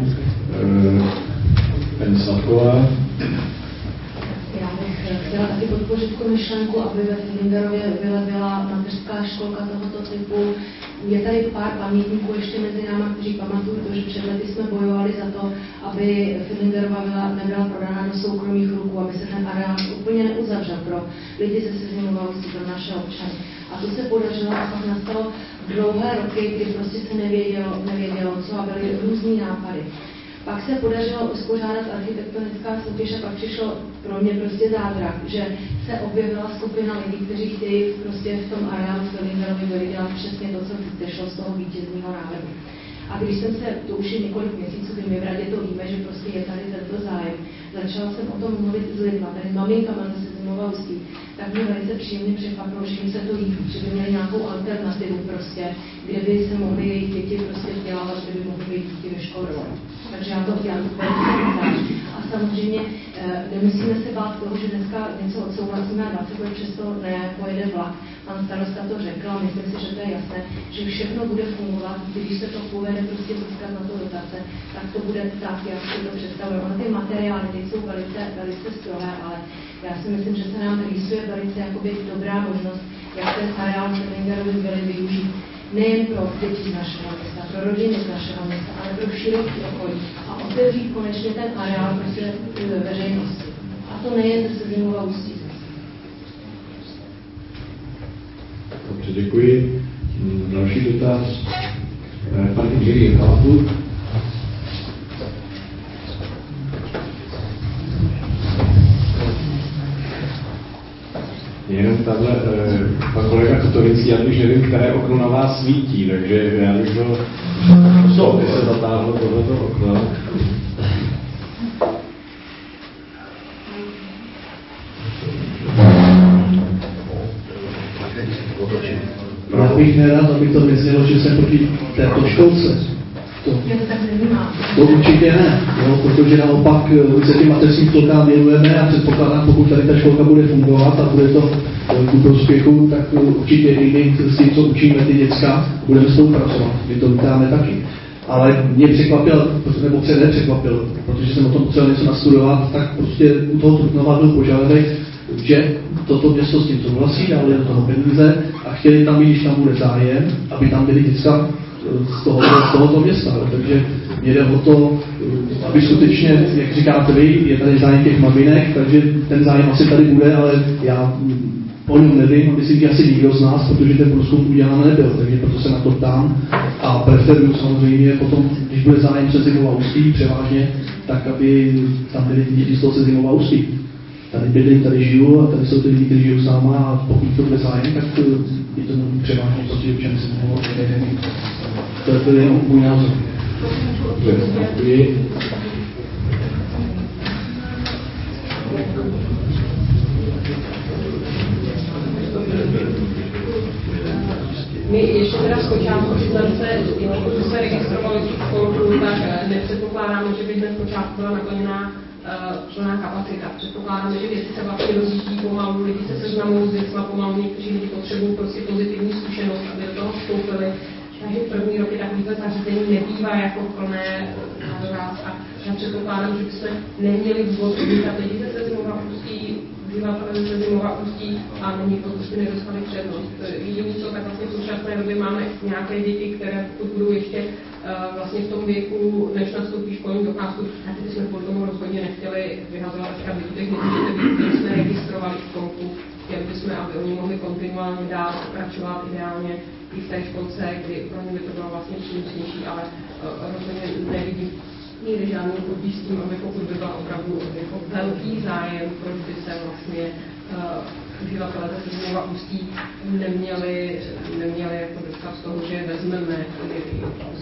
Paní Sladková. Já bych chtěla taky podpořit tu myšlenku, aby ve Filingerově byla mateřská školka tohoto typu. Je tady pár pamětníků ještě mezi námi, kteří pamatují to, že před lety jsme bojovali za to, aby Filingerova vila nebyla prodána do soukromých ruků, aby se ten areál úplně neuzavřel pro lidi ze Sizimovský, pro naše občany. A to se podařilo a pak nastalo dlouhé roky, kdy prostě se nevědělo co a byly různý nápady. Pak se podařilo uspořádat architektonická soutěž a pak přišlo pro mě prostě zázrak, že se objevila skupina lidí, kteří chtějí prostě v tom areálu Filingerovy dělat přesně to, co vyšlo z toho vítězního návrhu. A když jsem se, to už je několik měsíců, kdy my v radě to víme, že prostě je tady tento zájem, začala jsem o tom mluvit s lidma, tady s maminkama ze Sizimovský, tak mě velice příjemně překvapilo, že jim se to líbí, že by měli nějakou alternativu prostě, kde by se mohly jejich děti prostě vzdělávat, kde by mohly být děti ve škole. Takže já to a samozřejmě nemusíme se bát toho, že dneska něco odsouhlasíme a 20 let přesto nepojede vlak. Pan starosta to řekl a myslím si, že to je jasné, že všechno bude fungovat, když se to povede prostě získat na to dotace, tak to bude tak, jak si to představuje. Ono ty materiály teď jsou velice strohé, ale já si myslím, že se nám rýsuje velice jakoby dobrá možnost, jak ten areál Filingerovy vily využít. Nejen pro děti z našeho města, pro rodiny z našeho města, ale pro široký okolí a otevřít konečně ten areál prostě veřejnosti. A to nejen ze Sizimovský. Dobře, děkuji. Další dotaz. Pan inženýr Halapur. Jenom tahle, pan kolega Kotorický, já už nevím, které okno na vás svítí, takže já bych to se zatáhlo tohleto okno. Já bych nerad, aby to neznělo, že jsem proti této školce. To určitě ne, jo, protože naopak se těm mateřským školkám věnujeme a předpokládám, pokud tady ta školka bude fungovat a bude to ku prospěchu, tak určitě i my s tím, co učíme ty děcka, budeme spolupracovat. My to vítáme taky. Ale mě překvapil, nebo se nepřekvapil, protože jsem o tom potřeboval něco nastudovat, tak prostě u toho Trutnova byl požadavek, že toto město s tím souhlasí, dali do toho peníze a chtěli tam, když tam bude zájem, aby tam byly děcka z tohoto města. Takže mě jde o to, aby skutečně, jak říkáte vy, je tady zájem těch maminek, takže ten zájem asi tady bude, ale já o něm nevím, myslím, že asi nikdo z nás, protože ten průzkum udělán nebyl, takže proto se na to ptám a preferuju samozřejmě potom, když bude zájem Sizimovský převážně, tak aby tam byly děti z toho Sizimovský. Tady bydlím, tady žiju a tady jsou ty lidi, kteří žijou sama a pokud to bude zájem, tak je to převážně proti občany Sizimovský. To je jenom můj názor. Děkuji. My ještě teda z počátku přiznám se, když jsme registrovali tu školku, tak nepředpokládáme, že by hned z počátku byla naplněná plná kapacita. Předpokládáme, že věci se vlastně rozjíždí pomalu, lidi se seznamují s věcma pomalu, někteří lidi potřebují prostě pozitivní zkušenost, aby do toho vstoupili. Takže první roky takovýhle zařízení nebývá jako plné na doraz a já předpokládám, že bychom neměli důvod odmítat lidi ze Sizimovský, využívatele ze Sizimovský a nyní prostě nedostali přednost. Jediný co, tak vlastně v současné době máme nějaké děti, které pokud budou ještě vlastně v tom věku, než nastoupí školní docházku, a ty bychom kvůli tomu rozhodně nechtěli vyhazovat třeba do těch dětí, které jsme registrovali školku. Chtěli bychom, aby oni mohli kontinuálně dál pokračovat ideálně i v té školce, kdy pro ně by to bylo vlastně přínosnější, ale rozhodně nevidím nikdy žádný podíž s tím, aby pokud by byl opravdu jako velký zájem, proč by se vlastně uživatelé ze Sizimovský neměli jako dostat z toho, že vezmeme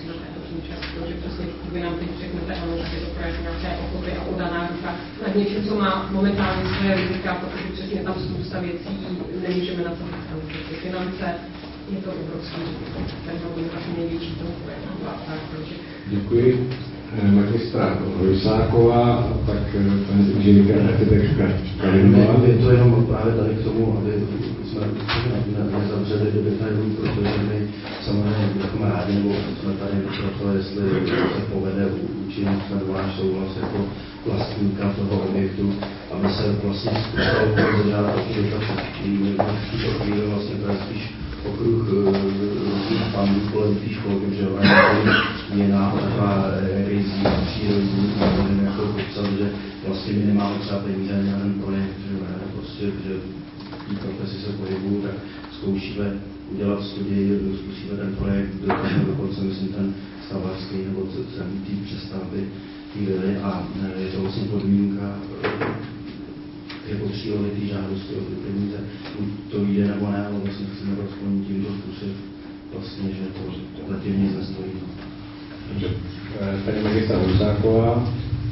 finanční část, protože přesně vy nám teď řeknete, ano, že je to projekt nějaké ochoty a podaná ruka nad něčím, co má momentálně své rizika, protože přesně tam spousta věcí nemůžeme na to ty finance, je to obrovský, ten je asi největší toho projektu. Děkuji. Magistra Rusáková, tak paní inženýrka architektka Kalinová. Je to jenom právě tady k tomu, aby jsme nezavřeli do detailů, protože my samozřejmě bychom rádi, nebo jsme tady pro to, jestli se povede učinit nebo náš souhlas jako vlastníka toho objektu, aby se vlastně zkusilo požádat o dotace. V tuto chvíli vlastně to je spíš okruh různých pandů kolem té školky, že je náhodná rizí přírodní, nevím, jak to popsat, že vlastně my nemáme třeba peníze na ten projekt, že prostě, že v té profesi se pohybují, tak zkoušíme udělat studii, zkusíme ten projekt, dokonce myslím ten stavařský nebo té přestavby chvíli a je to vlastně podmínka jako přílohy té žádosti o ty peníze, buď to vyjde nebo ne, ale vlastně chceme to aspoň tímto způsob vlastně, že to zatím nic nestojí. Dobře. Paní magistra Rusáková.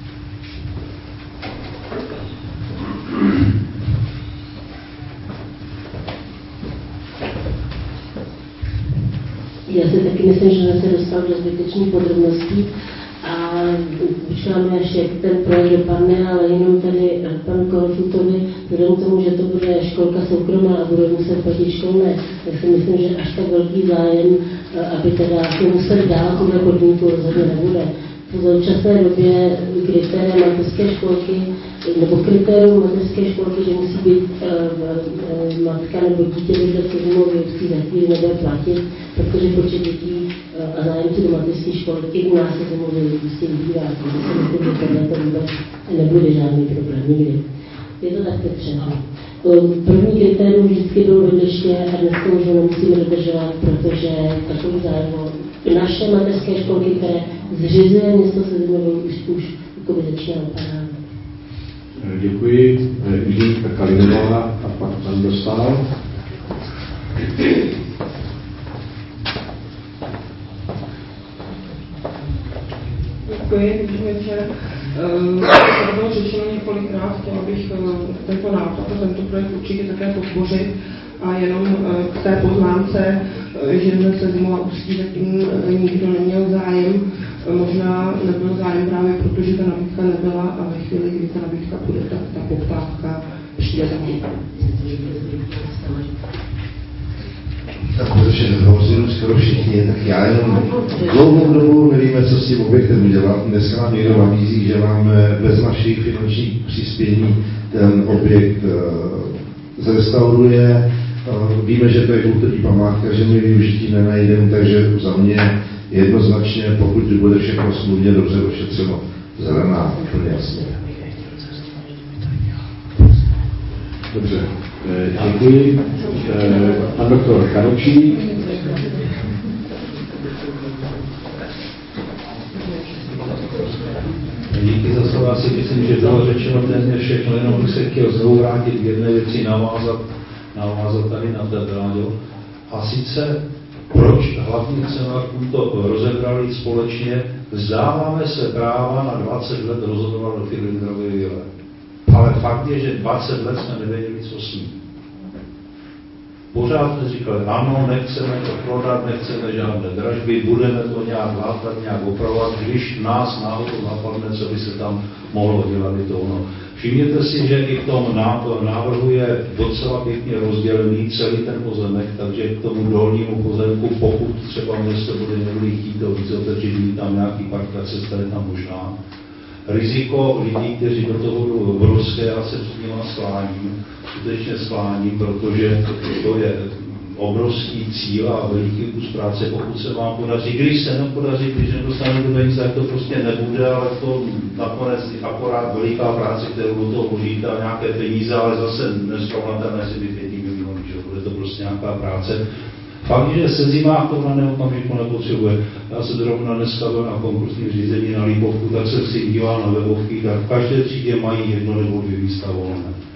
Já si taky myslím, že jsme se dostali do zbytečných podrobností a počkáme ještě, jak ten projekt dopadne, ale jenom tady panu Kohofutovi, vzhledem k tomu, že to bude školka soukromá a budou muset platit školné, tak si myslím, že až tak velký zájem, aby teda to museli dál podle podmínku rozhodně nebude. V současné době kritérium mateřské školky, nebo kritérium mateřské školky, že musí být matka nebo dítě bydlet se zimovou výucí, za chvíli nebude platit, protože počet dětí a zájemců do mateřské školky u nás se zimovou výucí vybývá. Takže si myslím, že tohle to vůbec nebude žádný problém nikdy. Je to tak třeba. První kritérium vždycky bylo bydliště a dneska už ho nemusíme dodržovat, protože takový zájem naše mateřské školky, které zřizuje město Sezimovo, už začíná vypadat. Děkuji. Inženýrka Kalinová a pak pan Dostal. Děkuji, dobrý večer. To bylo řečeno několikrát, chtěla bych tento nápad a tento projekt určitě také podpořit. A jenom k té poznámce, že se Sezimova Ústí zatím nikdo neměl zájem, možná nebyl zájem právě protože ta nabídka nebyla a ve chvíli, kdy ta nabídka bude, tak ta poptávka přijde taky. Tak protože hovořili skoro všichni, tak já jenom dlouhou dobu nevíme, co s tím objektem udělat. Dneska nám někdo nabízí, že vám bez našich finančních přispění ten objekt zrestauruje. Víme, že to je kulturní památka, že my využití nenajdeme, takže za mě jednoznačně, pokud bude všechno smluvně dobře ošetřeno, zelená, úplně jasně. Dobře, děkuji. Pan doktor Karočí. Díky za slovo, asi myslím, že bylo řečeno téměř všechno, jenom bych se chtěl znovu vrátit k jedné věci, navázat tady na ten rádio. A sice, proč hlavní akcionářům to rozebrali společně, vzdáváme se práva na 20 let rozhodovat o ty lindrové vile. Ale fakt je, že 20 let jsme nevěděli, co s ním. Pořád jsme říkali, ano, nechceme to prodat, nechceme žádné dražby, budeme to nějak látat, nějak opravovat, když nás náhodou napadne, co by se tam mohlo dělat, je to ono. Všimněte si, že i v tom návrhu je docela pěkně rozdělený celý ten pozemek, takže k tomu dolnímu pozemku, pokud třeba město bude někdy chtít to víc otevřít, tam nějaký parkace, tady tam možná. Riziko lidí, kteří do toho budou obrovské, já se před nimi skutečně skláním, protože to je obrovský cíl a veliký kus práce, pokud se vám podaří. Když se nepodaří, když nedostanete peníze, tak to prostě nebude, ale to nakonec akorát veliká práce, kterou do toho vložíte a nějaké peníze, ale zase nesrovnatelné si být 5 milionů, že bude to prostě nějaká práce. Fakt, že Sezimák to na neokamžiku nepotřebuje. Já se zrovna dneska byl na konkursním řízení na Lípovku, tak jsem si díval na webovky, tak v každé třídě mají 1 nebo 2 místa volné.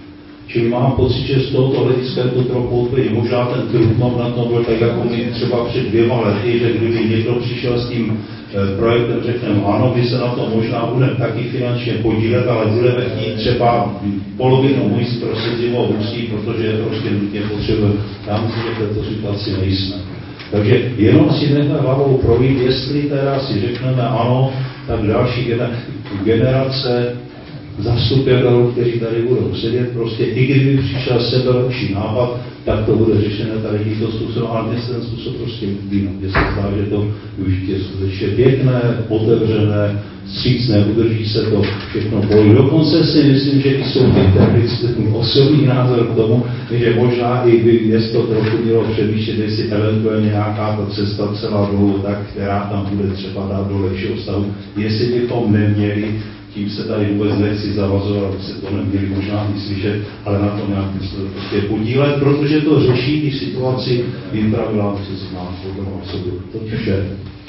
Čili mám pocit, že z tohoto hlediska to trochu odpovědí. Možná ten Krutnov na tom byl tak jako my třeba před 2 lety, že kdyby někdo přišel s tím projektem, řekneme ano, my se na to možná budeme taky finančně podílet, ale budeme chtít třeba polovinu míst pro Sezimovo Ústí, protože je prostě nutně potřebujeme. Já myslím, že v této situaci nejsme. Takže jenom si nechat hlavou projít, jestli teda si řekneme ano, tak další generace zastupitelů, kteří tady budou sedět, prostě i kdyby přišel sebelepší nápad, tak to bude řešené tady tímto způsobem, ale dnes ten způsob prostě líbí. Mně se zdá, že to využití je skutečně pěkné, otevřené, vstřícné, udrží se to všechno bojí. Dokonce si myslím, že i jsou ty osobní názor k tomu, že možná i by město trochu mělo přemýšlet, jestli eventuálně nějaká ta cesta celá dlouho, tak která tam bude třeba dát do lepšího stavu, jestli bychom neměli, tím se tady vůbec nechci zavazovat, aby se to neměli možná i slyšet, ale na to nějak prostě podílet, protože to řeší i situaci intravilán, co si má v sobě. To je vše.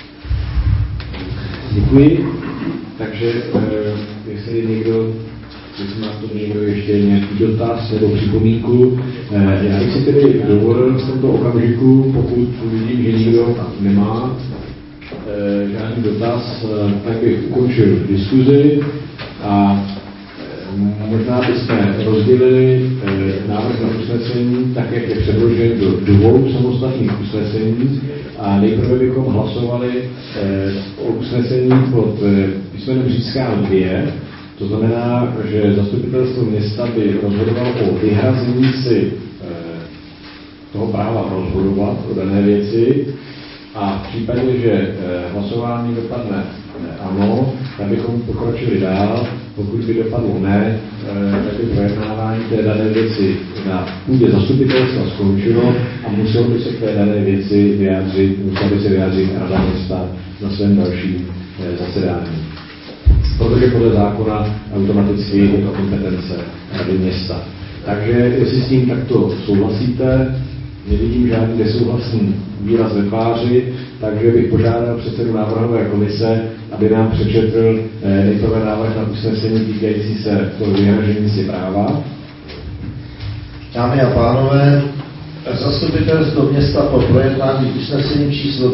Děkuji. Takže jestli má to někdo ještě nějaký dotaz nebo připomínku, já bych si tedy dovolil v tomto okamžiku, pokud vidím, že nikdo nemá žádný dotaz, tak bych ukončil diskuzi a možná bychom rozdělili návrh na usnesení tak, jak je předložen do 2 samostatných usnesení a nejprve bychom hlasovali o usnesení pod písmenem říčská 2, to znamená, že zastupitelstvo města by rozhodovalo o vyhrazení si toho práva rozhodovat o dané věci a v případě, že hlasování dopadne ano, tak bychom pokročili dál. Pokud by dopadlo ne, tak by projednávání té dané věci na půdě zastupitelstva skončilo a musel by se k té dané věci vyjádřit, Rada města na svém dalším zasedání. Protože podle zákona automaticky je to kompetence Rady města. Takže jestli s tím takto souhlasíte, nevidím žádný nesouhlasný výraz ve tváři, takže bych požádal předsedu návrhové komise, aby nám přečetl nejprve návrh na usnesení týkající se toho vyhražení si práva. Dámy a pánové, zastupitelstvo města po projednání usnesení číslo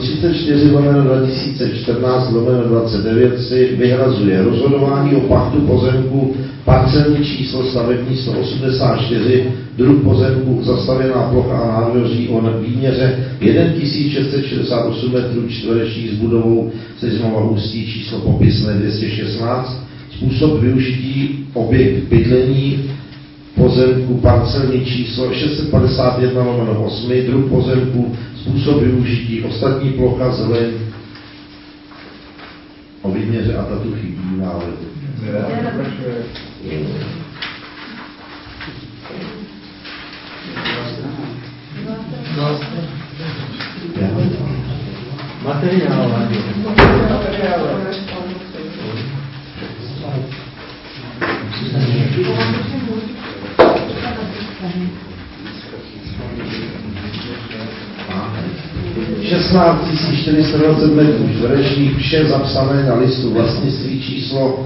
34/2014/29 si vyhrazuje rozhodování o pachtu pozemku parcelní číslo stavební 184, druh pozemku zastavěná plocha a nádvoří o výměře 1668 m2 s budovou Sezimova Ústí číslo popisné 216, způsob využití objekt bydlení pozemku parcelní číslo 651/8, druh pozemku, způsob využití, ostatní plocha, zeleň, o výměře a tatu chybí návrh. Materiál. 16 420 metrů čtverečních, vše zapsané na listu vlastnictví číslo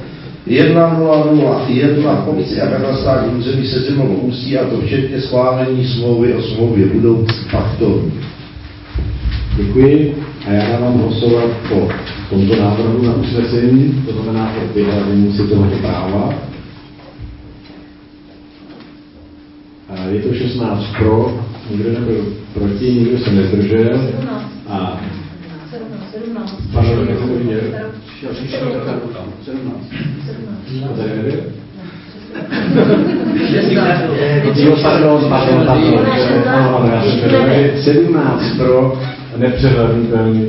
1001 v obci a katastrální území Sezimovo Ústí, a to včetně schválení smlouvy o smlouvě budoucí pachtovní. Děkuji a já dávám hlasovat po tomto návrhu na usnesení, to znamená o vyhrazení si tohoto práva. A je to 16 pro, nikdo nebyl proti, nikdo se nezdržel. A 17. Pardon, jak jsem to viděl? 17 pro, nepřehlednutelný,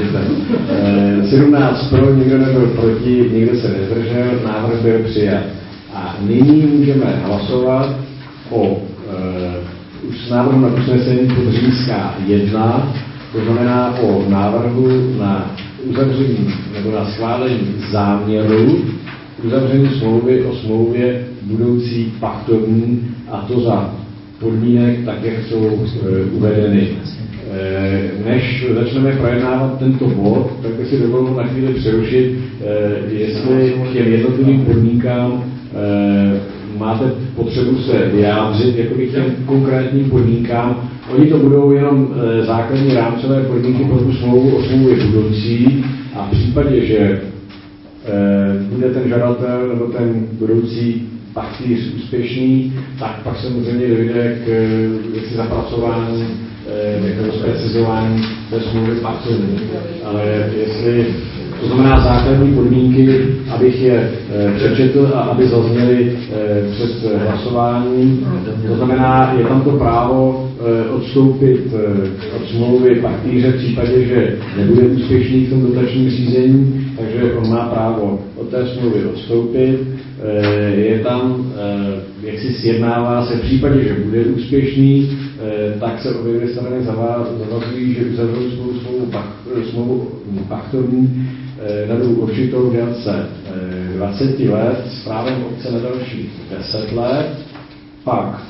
17 pro, nikdo nebyl proti, nikdo se nezdržel, návrh byl přijat. A nyní můžeme hlasovat o už s návrhem na usnesení pod římská 1, to znamená o návrhu na uzavření nebo na schválení záměru uzavření smlouvy o smlouvě budoucí pachtovní, a to za podmínek, tak jak jsou uvedeny. Než začneme projednávat tento bod, tak bych si dovolil na chvíli přerušit, jestli k těm jednotlivým podmínkám máte máte potřebu se vyjádřit jakoby k těm konkrétním podmínkám. Oni to budou jenom základní rámcové podmínky pro tu smlouvu o smlouvě budoucí a v případě, že bude ten žadatel nebo ten budoucí pachtýř úspěšný, tak pak samozřejmě dojde k zapracování, k zprecizování té smlouvy pachtovní. Ale jestli to znamená základní podmínky, abych je přečetl a aby zazněly přes hlasování. To znamená, je tam to právo odstoupit od smlouvy pachtýře v případě, že nebude úspěšný v tom dotačním řízení, takže on má právo od té smlouvy odstoupit. Je tam, jak si sjednává se v případě, že bude úspěšný, tak se obě dvě strany zavazují, že uzavřou smlouvu pachtovní na dobu určitou délce 20 let s právem obce na dalších 10 let. Pak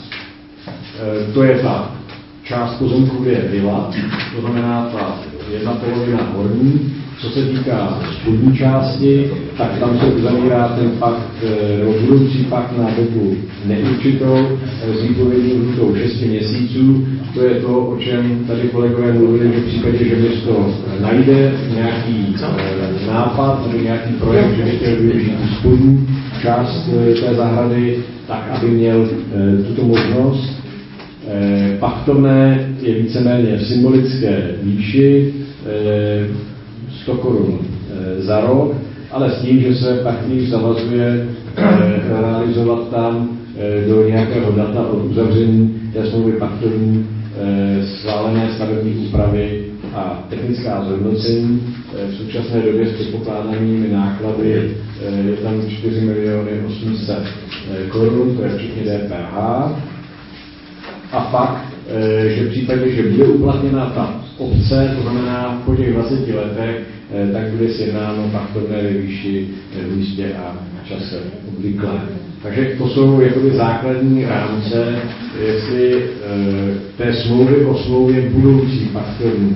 to je ta část pozemku, kde je vila, to znamená ta jedna polovina horní. Co se týká spodní části, tak tam se uzavírá ten pakt, nebo budoucí pakt na dobu neurčitou s výpovědní lhůtou 6 měsíců. To je to, o čem tady kolegové mluvili, že v případě, že město najde nějaký nápad nebo nějaký projekt, že by chtěl využít tu spodní část té zahrady, tak aby měl tuto možnost. Pachtovné je víceméně v symbolické výši 100 korun za rok, ale s tím, že se pachtýř zavazuje realizovat tam do nějakého data od uzavření té smlouvy pachtovní schválené stavební úpravy a technická zhodnocení. V současné době s předpokládanými náklady je tam 4 800 000 korun, to je včetně DPH. A pak, že v případě, že bude uplatněna ta obce, to znamená po těch 20 letech, tak bude sjednáno pachtovné ve výši, v místě a čase obvykle. Takže to jsou jakoby základní rámce, jestli té smlouvy o smlouvě budoucí pachtovní.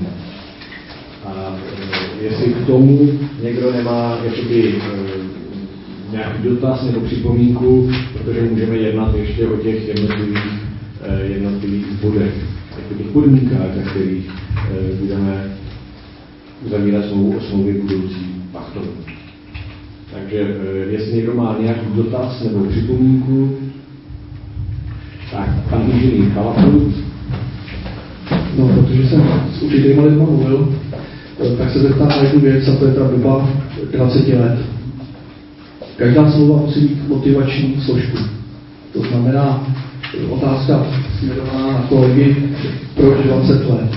A jestli k tomu někdo nemá jakoby nějaký dotaz nebo připomínku, protože můžeme jednat ještě o těch jednotlivých bodech, těch podmínkách, na kterých budeme uzavírat smlouvu o smlouvě budoucí pachtovní. Takže jestli někdo má nějaký dotaz nebo připomínku, tak pan inženýr Kalaput. No, protože jsem s určitýma lidma mluvil, tak se zeptám na jednu věc, a to je ta doba 20 let. Každá smlouva musí mít motivační složku. To znamená, otázka směrovaná na kolegy, proč 20 let.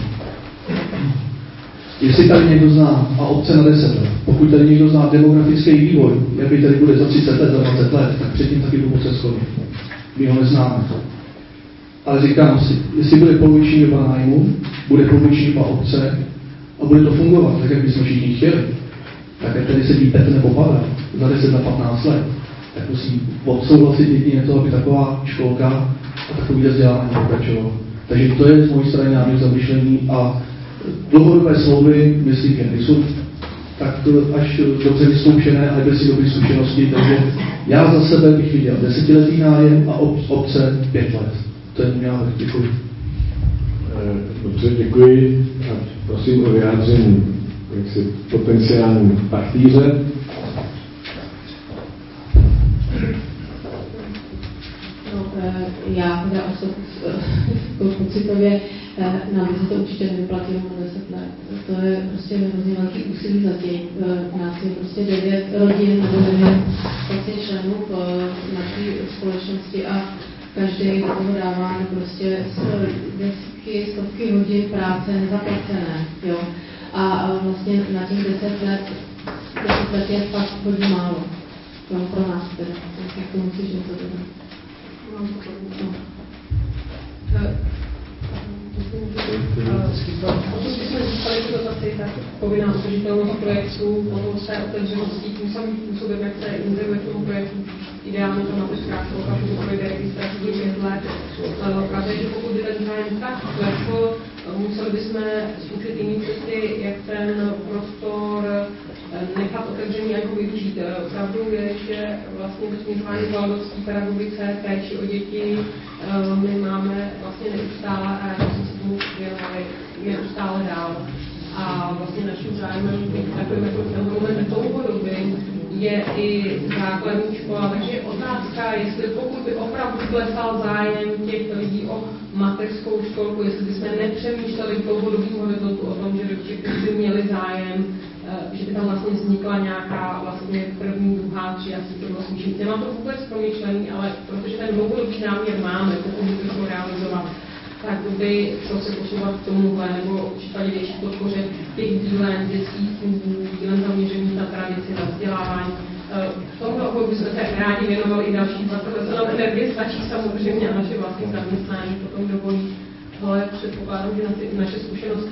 Jestli tady někdo zná, a obce na 10 let, pokud tady někdo zná demografický vývoj, jaký tady bude za 30 let, za 20 let, tak předtím taky budu muset schodit. My ho neznáme. Ale říkám si, jestli bude poloviční doba nájmu, bude poloviční doba obce a bude to fungovat, tak jak bychom všichni chtěli, tak jak tady sedí Petr nebo Pavel za 10 na 15 let, tak musí odsouhlasit jedině to, aby taková školka a takový vzdělání pokračovalo. Takže to je z mojí strany námět zamýšlení a dlouhodobé smlouvy, myslím, že nejsou tak až dobře vyzkoušené, ale bez si dobré zkušenosti, takže já za sebe bych viděl 10letý nájem a obce 5 let. To je můj návrh. Děkuji. Dobře, děkuji a prosím o vyjádření potenciální pachtýře. Já teda pocitově nám by se to určitě nevyplatilo na 10 let. To je prostě hrozně velký úsilí zatím. Nás je prostě 9 rodin nebo 9 vlastně členů naší společnosti a každý do toho dává prostě desítky, stovky hodin práce nezaplacené. Jo? A vlastně na těch 10 let je fakt hodně málo. Jo, pro nás teda. Tak to musíš něco dodat. Pokud bychom získali tu dotaci, tak povinná udržitelnost projektu, potom své otevřeností, tím samým způsobem, jak se integruje k tomu projektu, ideálně to mateřská školka, pokud projde registraci do 5 let. Takže pokud by ten zájem tak klesl, museli bychom zkusit jiné cesty, jak ten prostor nechat otevřený jako využít. Pravdou je, že vlastně ve směřování validovské pedagogice, péči o děti, my máme vlastně neustále, a já jsem se tomu věnovali neustále dál. A vlastně naším zájmem takovým jako ten dlouhodobým je i základní škola. Takže je otázka, jestli pokud by opravdu klesal zájem těch lidí o mateřskou školku, jestli bychom nepřemýšleli v dlouhodobým horizontu o tom, že rodiče, kteří by měli zájem, že by tam vlastně vznikla nějaká vlastně první, druhá, třetí tělocvičení. Nemám to vůbec promyšlený, ale protože ten dlouhodobý záměr máme, pokud by to realizovat, tak by šlo se posouvat k tomuhle, nebo v případě větší podpoře těch dílen, dětských klubů, dílen zaměření na tradici, na vzdělávání. V tomhle oboru jsme se rádi věnovali i další 20 let. Nám energie stačí samozřejmě a naše vlastní zaměstnání potom dovolí. Ale předpokládám, že naše zkušenosti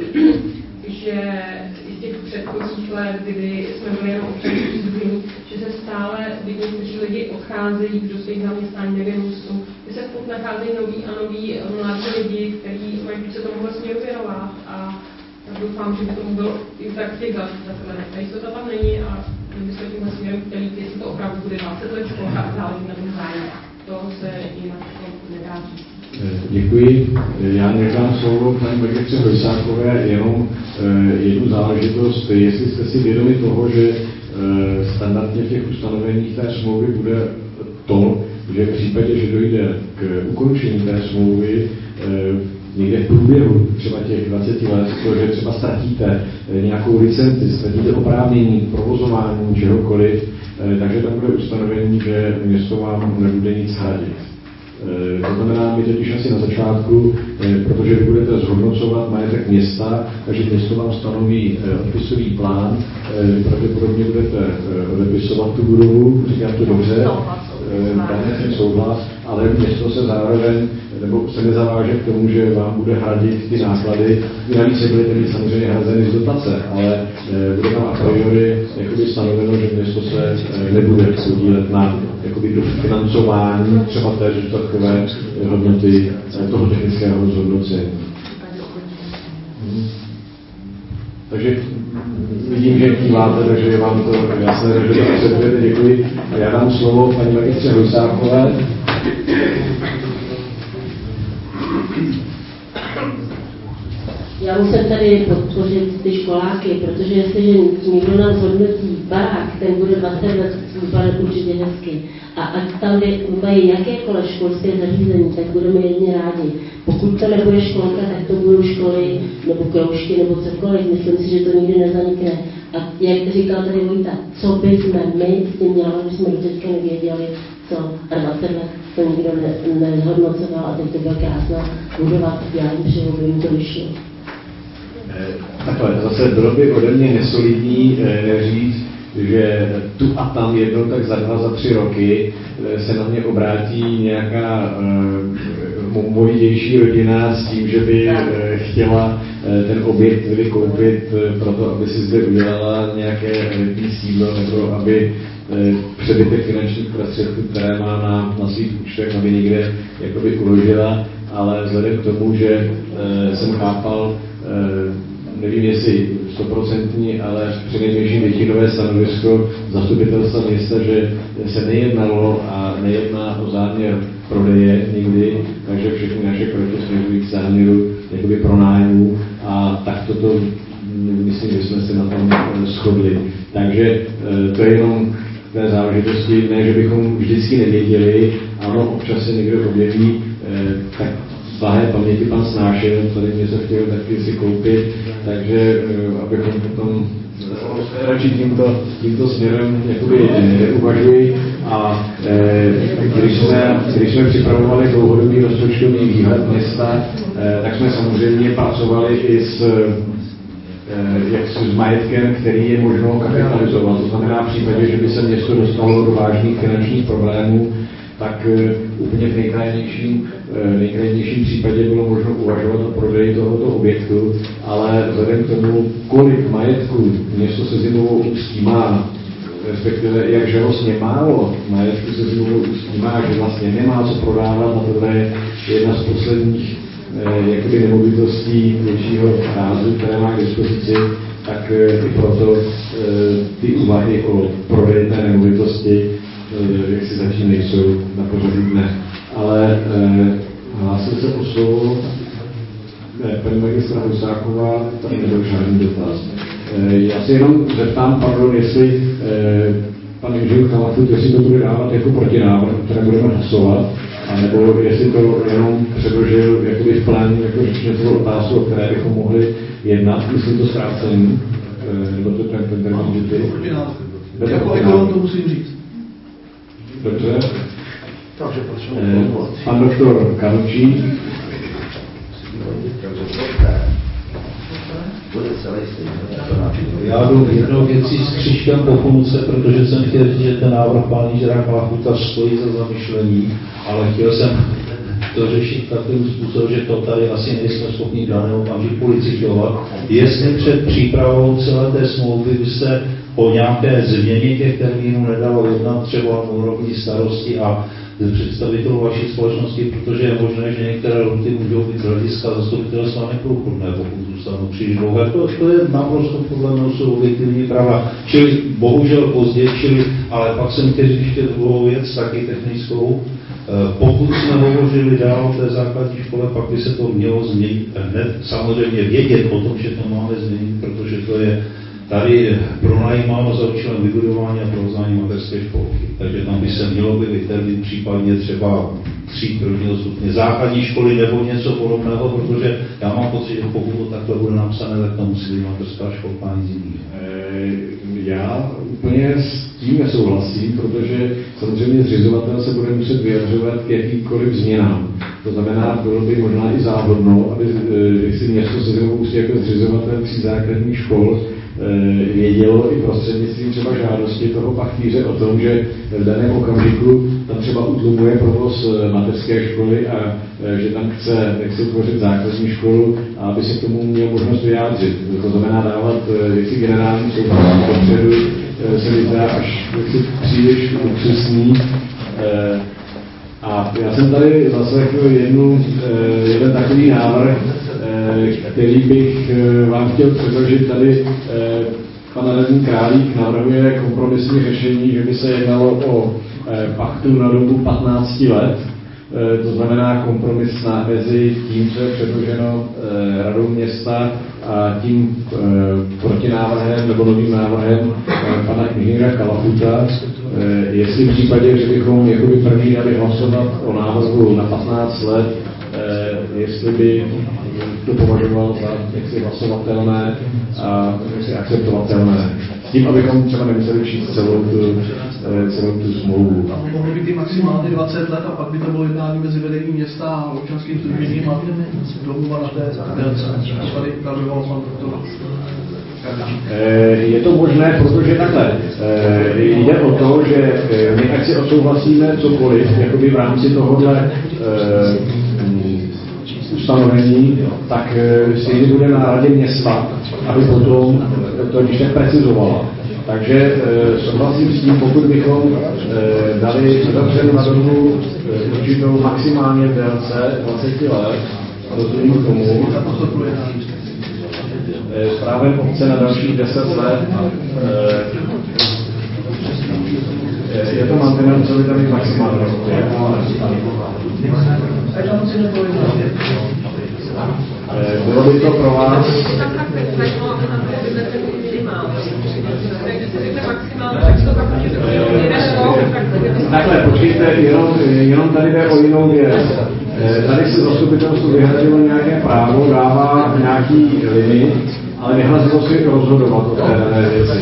že i z těch předchozích let, kdy jsme byli jenom občanský sdružení, že se stále vidí, že lidi odcházejí do svých zaměstnání, nevyrůstou, že se furt nacházejí noví a noví mladí lidi, kteří mají se tomuhle směru věnovat a doufám, že by tomu bylo i tak těch dalších letech. A jistota tam není a my jsme tímhle směrem chtěli, jestli to opravdu bude 20 let škola a záleží na tom zájem. To se jinak nedá říct. Děkuji. Já nechám slovo paní Markétce Hojsákové jenom jednu záležitost. Jestli jste si vědomi toho, že standardně v těch ustanoveních té smlouvy bude to, že v případě, že dojde k ukončení té smlouvy někde v průběhu třeba těch 20 let, že třeba ztratíte nějakou licenci, ztratíte oprávnění k provozování čehokoliv, takže tam bude ustanovení, že město vám nebude nic hradit. To znamená, my totiž asi na začátku, protože vy budete zhodnocovat majetek města, takže město vám stanoví odpisový plán, pravděpodobně budete odepisovat tu budovu, říkám to dobře, dáme souhlas, ale město se zároveň, nebo se nezaváže k tomu, že vám bude hradit ty náklady. Navíc se budete mít samozřejmě hrazeny z dotace, ale bude tam a priori jakoby stanoveno, že město se nebude podílet na jakoby dofinancování třeba té takové hodnoty toho technického zhodnocení. Takže vidím, že kýváte, takže je vám to jasné, že to předvěděte. Děkuji. Já dám slovo paní Markétce Hojsákové. Já musím tady podpořit ty školáky, protože jestliže někdo nás hodnotí barák, ten bude 20 let vypadat určitě hezky. A ať tam mají jakékoliv školské zařízení, tak budeme jedně rádi. Pokud to nebude školka, tak to budou školy nebo kroužky nebo cokoliv. Myslím si, že to nikdy nezanikne. A jak říkal tady Vojta, co bychom my s tím dělali, že jsme do teďka nevěděli, co a 20 let to nikdo nezhodnocoval a teď to byla krásná budova, já jim přeju, aby jim to vyšlo. Takhle, zase bylo by ode mě nesolidní říct, že tu a tam jednou tak za 2, za 3 roky se na mě obrátí nějaká mojidější rodina s tím, že by chtěla ten objekt vykoupit proto, aby si zde udělala nějaké sídlo nebo aby přebytek finančních prostředků, které má na svých účtech, aby někde jakoby uložila, ale vzhledem k tomu, že jsem chápal, nevím jestli 100%, ale přinejmenším většinové stanovisko zastupitelstva města, že se nejednalo a nejedná o záměr prodeje nikdy, takže všechny naše kroky směřují k záměru jakoby pronájmu a tak toto myslím, že jsme se na tom shodli. Takže to je jenom té záležitosti, ne, že bychom vždycky nevěděli, ano, občas se někdo objeví, tak blahé paměti pan Snášel, tady něco chtěl taky si koupit, takže abychom potom radši tímto směrem jakoby uvažuji a když jsme připravovali dlouhodobý rozpočtový výhled města, tak jsme samozřejmě pracovali i s majetkem, který je možno kapitalizovat. To znamená v případě, že by se město dostalo do vážných finančních problémů, tak úplně v nejkrajnějším případě bylo možno uvažovat o prodeji tohoto objektu, ale vzhledem k tomu, kolik majetku město se Zimovou Ústí má, respektive jak žalostně málo majetku se Zimovou Ústí má, že vlastně nemá co prodávat, a tohle je jedna z posledních jakoby nemovitostí většího rázu, které má k dispozici, tak i proto ty úvahy o prodeji té nemovitosti jak si zatím nejsou na pořadu dne. Ale hlásil se o slovo paní magistra Husáková, tady nebyl žádný dotaz. Já si jenom zeptám, pardon, jestli pan inženýr Kalafut, jestli to bude dávat jako protinávrh, které budeme hlasovat, anebo jestli to jenom předložil jakoby v plánu, jako že to bylo otázku, o které bychom mohli jednat, myslím to zkrácení, nebo to ten termín, že ty. Jako ekonom to musím říct. Dobře. Pan doktor Kanučí. Já jdu jednou věcí s křižkem po pomůce, protože jsem chtěl říct, že ten návrh pana inženýra Kalafuta stojí za zamyšlení, ale chtěl jsem to řešit takovým způsobem, že to tady asi nejsme schopni v daném okamžiku licitovat. Jestli před přípravou celé té smlouvy by se o nějaké změně těch termínů nedalo jednat třeba na úrovni starosti a představitelů vaší společnosti, protože je možné, že některé lhůty můžou být z hlediska zastupitelstva neprůchodné, pokud zůstanou příliš dlouhé. To je naprosto podle mě jsou objektivní práva. Čili bohužel později, ale pak jsem chtěl ještě druhou věc, taky technickou. Pokud jsme hovořili dál o té základní škole, pak by se to mělo změnit hned. Samozřejmě vědět o tom, že to máme změnit, protože to je tady pronajímáno za účelem vybudování a provozování mateřské školky. Takže tam by se mělo být termín případně třeba 3 prvního stupně základní školy nebo něco podobného, protože já mám pocit, že pokud to takhle bude napsané, tak to musí být mateřská školka a nic jiného. Já úplně s tím nesouhlasím, protože samozřejmě zřizovatel se bude muset vyjadřovat k jakýmkoliv změnám. To znamená, bylo by možná i záhodno, aby si město Sezimovo Ústí jako zřizovatel 3 základních škol vědělo i prostřednictvím třeba žádosti toho pachtíře o tom, že v daném okamžiku tam třeba utlumuje provoz mateřské školy a že tam chce utvořit základní školu a aby se k tomu měl možnost vyjádřit. To znamená dávat věci generální souhlas dopředu se vyzdá až příliš upřesní. A já jsem tady zaslechl jeden takový návrh, který bych vám chtěl předložit tady. Pan radní Králík navrhuje kompromisní řešení, že by se jednalo o pachtu na dobu 15 let. To znamená kompromis mezi tím, co je předloženo radou města a tím protinávrhem nebo novým návrhem pana inženýra Kalafuta. Jestli v případě, že bychom jakoby první dali hlasovat o návrhu na 15 let, jestli by to považoval za jaksi hlasovatelné a jaksi akceptovatelné. S tím, abychom třeba nemuseli číst celou tu smlouvu. A mohlo by být maximálně 20 let a pak by to bylo jednání mezi vedením města a občanským sdružením a domluva na té délce. Tady ukazoval pan doktor. Je to možné, protože takhle. Jde o to, že my ať si odsouhlasíme cokoliv, jakoby v rámci tohohle ustanovení, tak stejně bude na radě města, aby potom to ještě precizovala. Takže souhlasím s tím, pokud bychom dali zavřenu na dobu určitou maximálně v délce 20 let, rozumím k tomu, s právem obce na dalších 10 let. Je to mantinel, co by tam je maximálně. Bylo by to pro vás... Takhle, počkejte, jenom tady jde o jinou věc. Tady se zastupitelstvo vyhradilo nějaké právo, dává nějaký limit, ale nehlasilo si rozhodovat o té dané věci.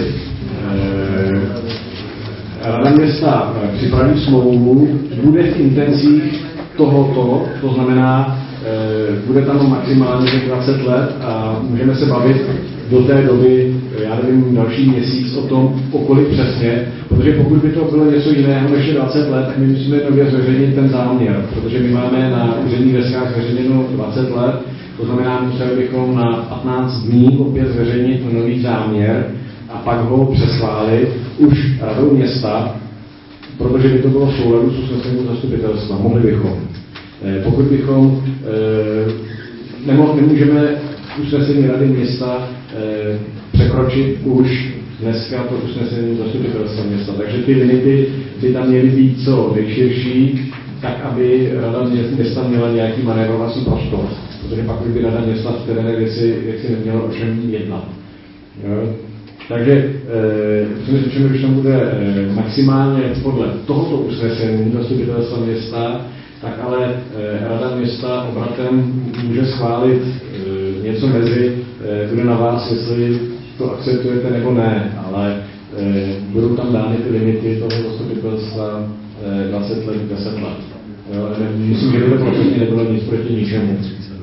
Rada města připraví smlouvu, bude v intencích tohoto, to znamená, bude tam maximálně 20 let a můžeme se bavit do té doby, já nevím, další měsíc o tom, o kolik přesně, protože pokud by to bylo něco jiného než 20 let, tak my musíme nově zveřejnit ten záměr, protože my máme na úředních deskách zveřejněno 20 let, to znamená, museli bychom na 15 dní opět zveřejnit nový záměr a pak ho přeschválit už radou města, protože by to bylo v souladu s usnesením zastupitelstva. Mohli bychom. Pokud bychom nemůžeme usnesení Rady města překročit už dneska to usnesení zastupitelstva města. Takže ty limity by tam měly být co nejširší, tak aby Rada města měla nějaký manévrovací prostor. Protože pak by Rada města v té věci neměla o čem jednat. Jo? Takže řečeno, když tam bude maximálně podle tohoto usnesení zastupitelstva města, tak ale Rada města obratem může schválit něco mezi, bude na vás, jestli to akceptujete nebo ne, ale budou tam dány ty limity toho zastupitelstva 20 let, 10 let. Jo, myslím, že by to procesně nebylo nic proti ničemu.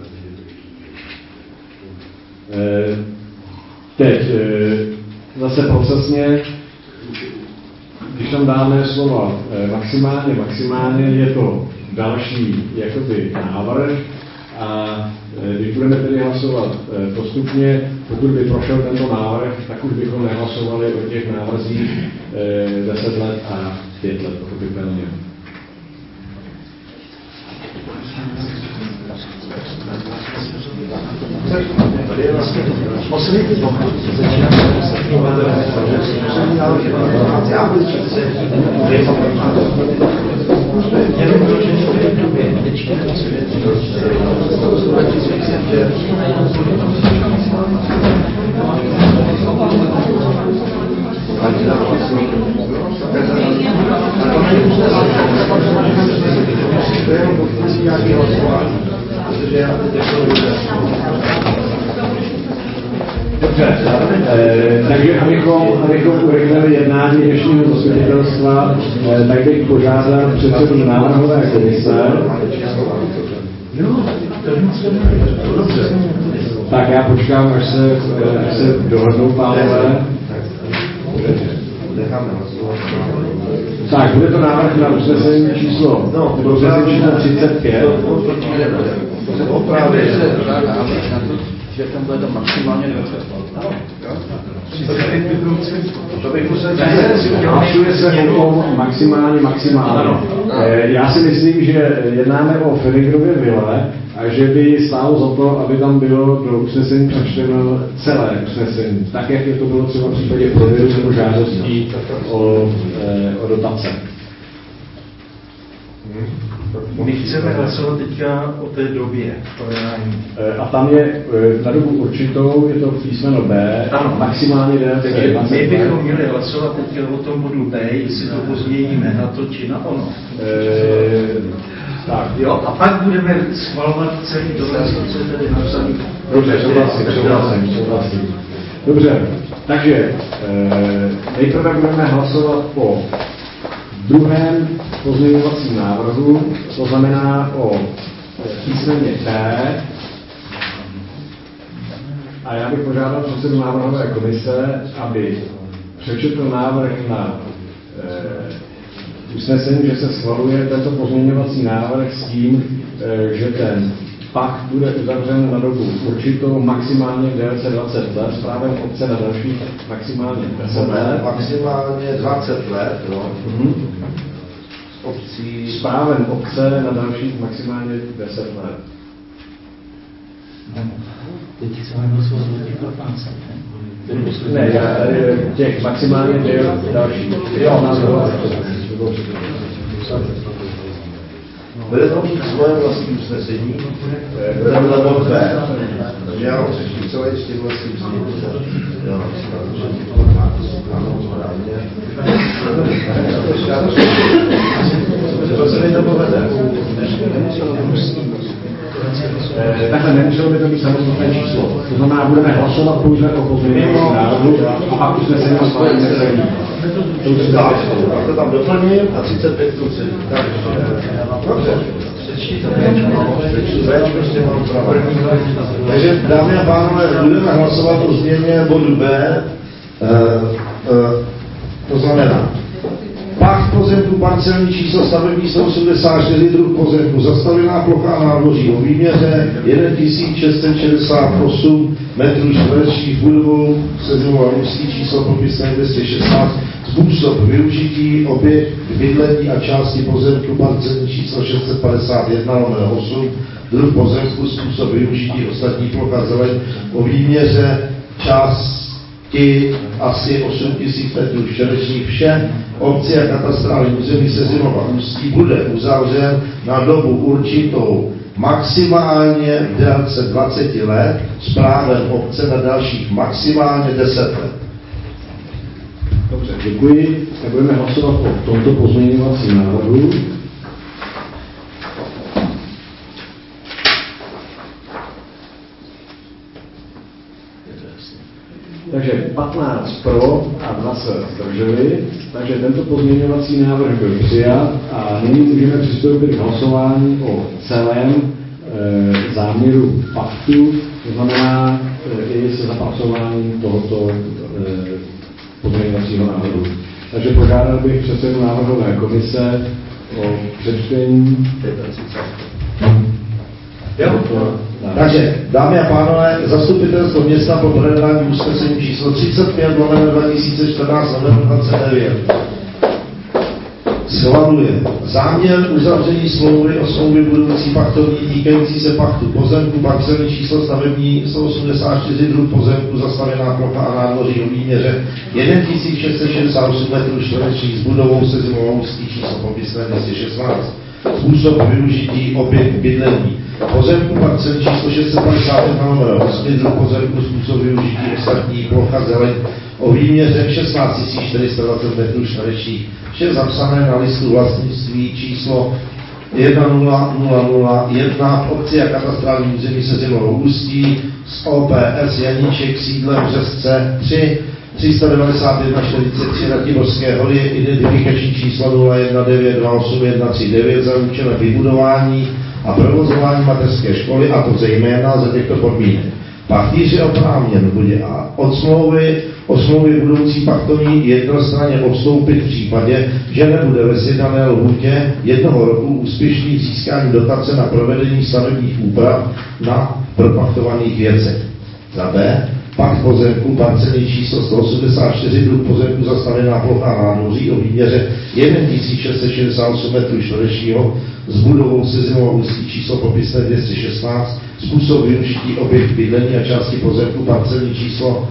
Teď zase procesně, když tam dáme slova maximálně je to další jakoby návrh a když budeme tedy hlasovat postupně, pokud by prošel tento návrh, tak už bychom nehlasovali o těch návrzích 10 let a 5 let, pochopitelně. Tady je vlastně poslední blok, začínáme jenom to, že v době tečky Dobře, takže abychom urychlili jednání dnešního zastupitelstva, tak bych požádal předsedu návrhové komise. Tak já počkám, až se dohodnou pánové. Tak, bude to návrh na usnesení číslo 35. Že tam bude to maximálně 20 let. To bych musel hlasuje se volbou maximálně. Já si myslím, že jednáme o Felingrově vile a že by stálo za to, aby tam bylo do usnesení přečteno celé usnesení. Tak, jak je to bylo třeba v případě prověru nebo žádostí o dotace. My chceme hlasovat teďka o té době. A tam je na dobu určitou, je to písmeno B, ano, maximálně D. Takže my bychom měli hlasovat teďka o tom bodu B, jestli to pozměníme na to či na ono. Tak. Jo, a pak budeme schvalovat celý dotazy, co je tady napsaný. Dobře, souhlasím. Dobře, takže nejprve budeme hlasovat o druhém pozměňovacím návrhu, to znamená o písmeně T. A já bych požádal předsedu návrhové komise, aby přečetl návrh na usnesení, že se schvaluje tento pozměňovací návrh s tím, že ten pakt bude uzavřen na dobu určitou maximálně v délce 20 let, s právem obce na další maximálně 10 let. Maximálně 20 let, jo. Obcí. S právem obce na dalších maximálně 10 let. Teď se máme hlasovat o těch 15 let. Ne, těch maximálně další. Bude to mít svoje vlastní usnesení, bude to bod B. Takže já ho přečtu celé ještě vlastní usnesení. Jo, ano, správně. To se mi to povede. Takhle nemuselo by to být samostatné číslo. To znamená, budeme hlasovat pouze o pozměňovacím návrhu a pak usnesení o svém usnesení. Tak, to tam doplním a 35 tu celý. Dobře. Takže, dámy a pánové, budeme hlasovat o změně bodu B. To znamená, pakt pozemku parcelní číslo stavební 184, druh pozemku, zastavěná plocha nádvoří o výměře 1668 metrů čtverečních budovou Sezimova Ústí, číslo popisné 216, způsob využití, objekt bydlení a části pozemku parcelní číslo 651/8, druh pozemku, způsob využití, ostatní plocha zeleň o výměře části asi 8 000 metrů čtverečních. Vše obci a katastrální území Sezimova Ústí bude uzavřen na dobu určitou maximálně v délce 20 let s právem obce na dalších maximálně 10 let. Dobře, děkuji. Tak budeme hlasovat o tomto pozměňovacím návrhu. Takže 15 pro a 2 se zdrželi, takže tento pozměňovací návrh byl přijat a nyní můžeme přistoupit k hlasování o celém záměru paktu, to znamená i se zapracováním tohoto pozměňovacího návrhu. Takže požádal bych předsedu návrhové komise o přečtení. Takže, dámy a pánové, zastupitelstvo města po projednání usnesení číslo 35/2014/29 schvaluje záměr uzavření smlouvy o smlouvě budoucí paktovní týkající se paktu pozemku, parcelní číslo stavební 184, druh pozemku, zastavěná plocha a nádvoří o výměře 1668 metrů čtverečních s budovou Sezimova Ústí, číslo popisné 216. Způsob využití, objekt bydlení pozemku, parcelní číslo 651/8, druh pozemku, způsob využití, ostatní plocha zeleň o výměře 16 420 metrů čtverečních. Vše zapsané na listu vlastnictví číslo 1001 v obci a katastrálním území Sezimova Ústí s OPS Janíček sídlem Březce 3 391 43 Ratiborské hory, identifikační číslo 01928139 za účelem vybudování a provozování mateřské školy, a to zejména za těchto podmínek. Pachtýř je oprávněn bodě A od smlouvy o smlouvě budoucí paktovní jednostranně odstoupit v případě, že nebude ve sjednané lhůtě 1 roku úspěšný získání dotace na provedení stavebních úprav na propachtovaných věcech. Za B. Pakt pozemku, parcelní číslo 184, druh pozemku, zastavěná plocha nádvoří o výměře 1668 metrů čtverečního s budovou Sezimova Ústí, číslo popisné 216, způsob využití, objekt bydlení a části pozemku, parcelní číslo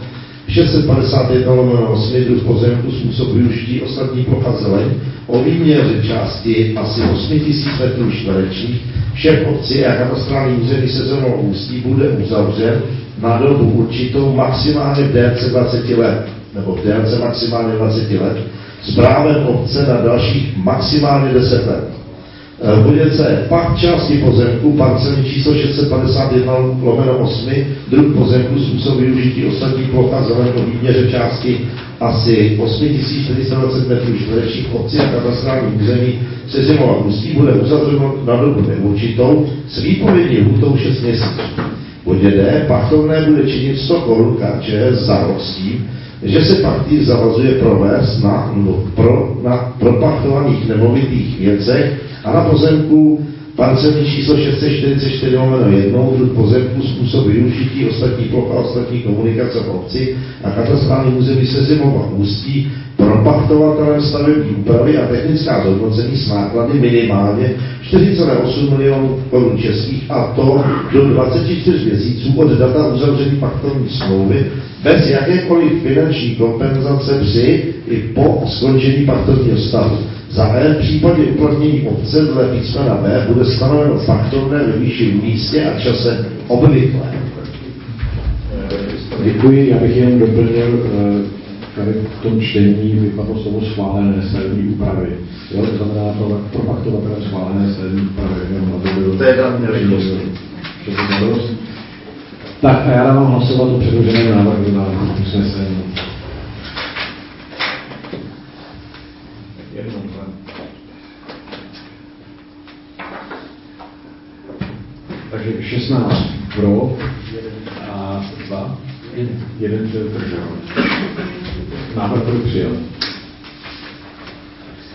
651/8, druh pozemku, způsob využití, ostatní plocha zeleň o výměře části asi 8 000 metrů čtverečních všech obcí a katastrální území Sezimova Ústí bude uzavřen na dobu určitou maximálně v délce 20 let, nebo v délce maximálně 20 let, s právem obce na dalších maximálně 10 let. V bodě C. Pakt části pozemku, parcelní číslo 651/8, druh pozemku, způsob využití, ostatní plocha zeleň o výměře části asi 8 420 metrů čtverečních obcí a katastrální území Sezimova Ústí bude uzavřeno na dobu neurčitou s výpovědní lhůtou 6 měsíců. V bodě D. Pachtovné bude činit 100 korun KČS za rok s tím, že se pachtýř zavazuje provést na propachtovaných nemovitých věcech a na pozemku parcelní číslo 644/1, druh pozemku, způsob využití, ostatní plocha, ostatní komunikace v obci a katastrální území Sezimova Ústí propachtovatelem stavební úpravy a technická zhodnocení s náklady minimálně 4,8 milionů korun českých, a to do 24 měsíců od data uzavření pachtovní smlouvy bez jakékoliv finanční kompenzace při i po skončení pachtovního stavu. Za E. V případě uplatnění obce dle písmena B bude stanoveno pachtovné ve výši, v místě a čase obvyklé. Děkuji, já bych jen doplnil, tady v tom čtení vypadlo slovo schválené stavební úpravy. Jo, to znamená propachtovatelé schválené stavební úpravy. To je tam nelikost. Tak a já dávám hlasovat o předloženém návrhu na usnesení. Takže 16 pro a 2. Jeden se zdržel. Návrh byl přijat.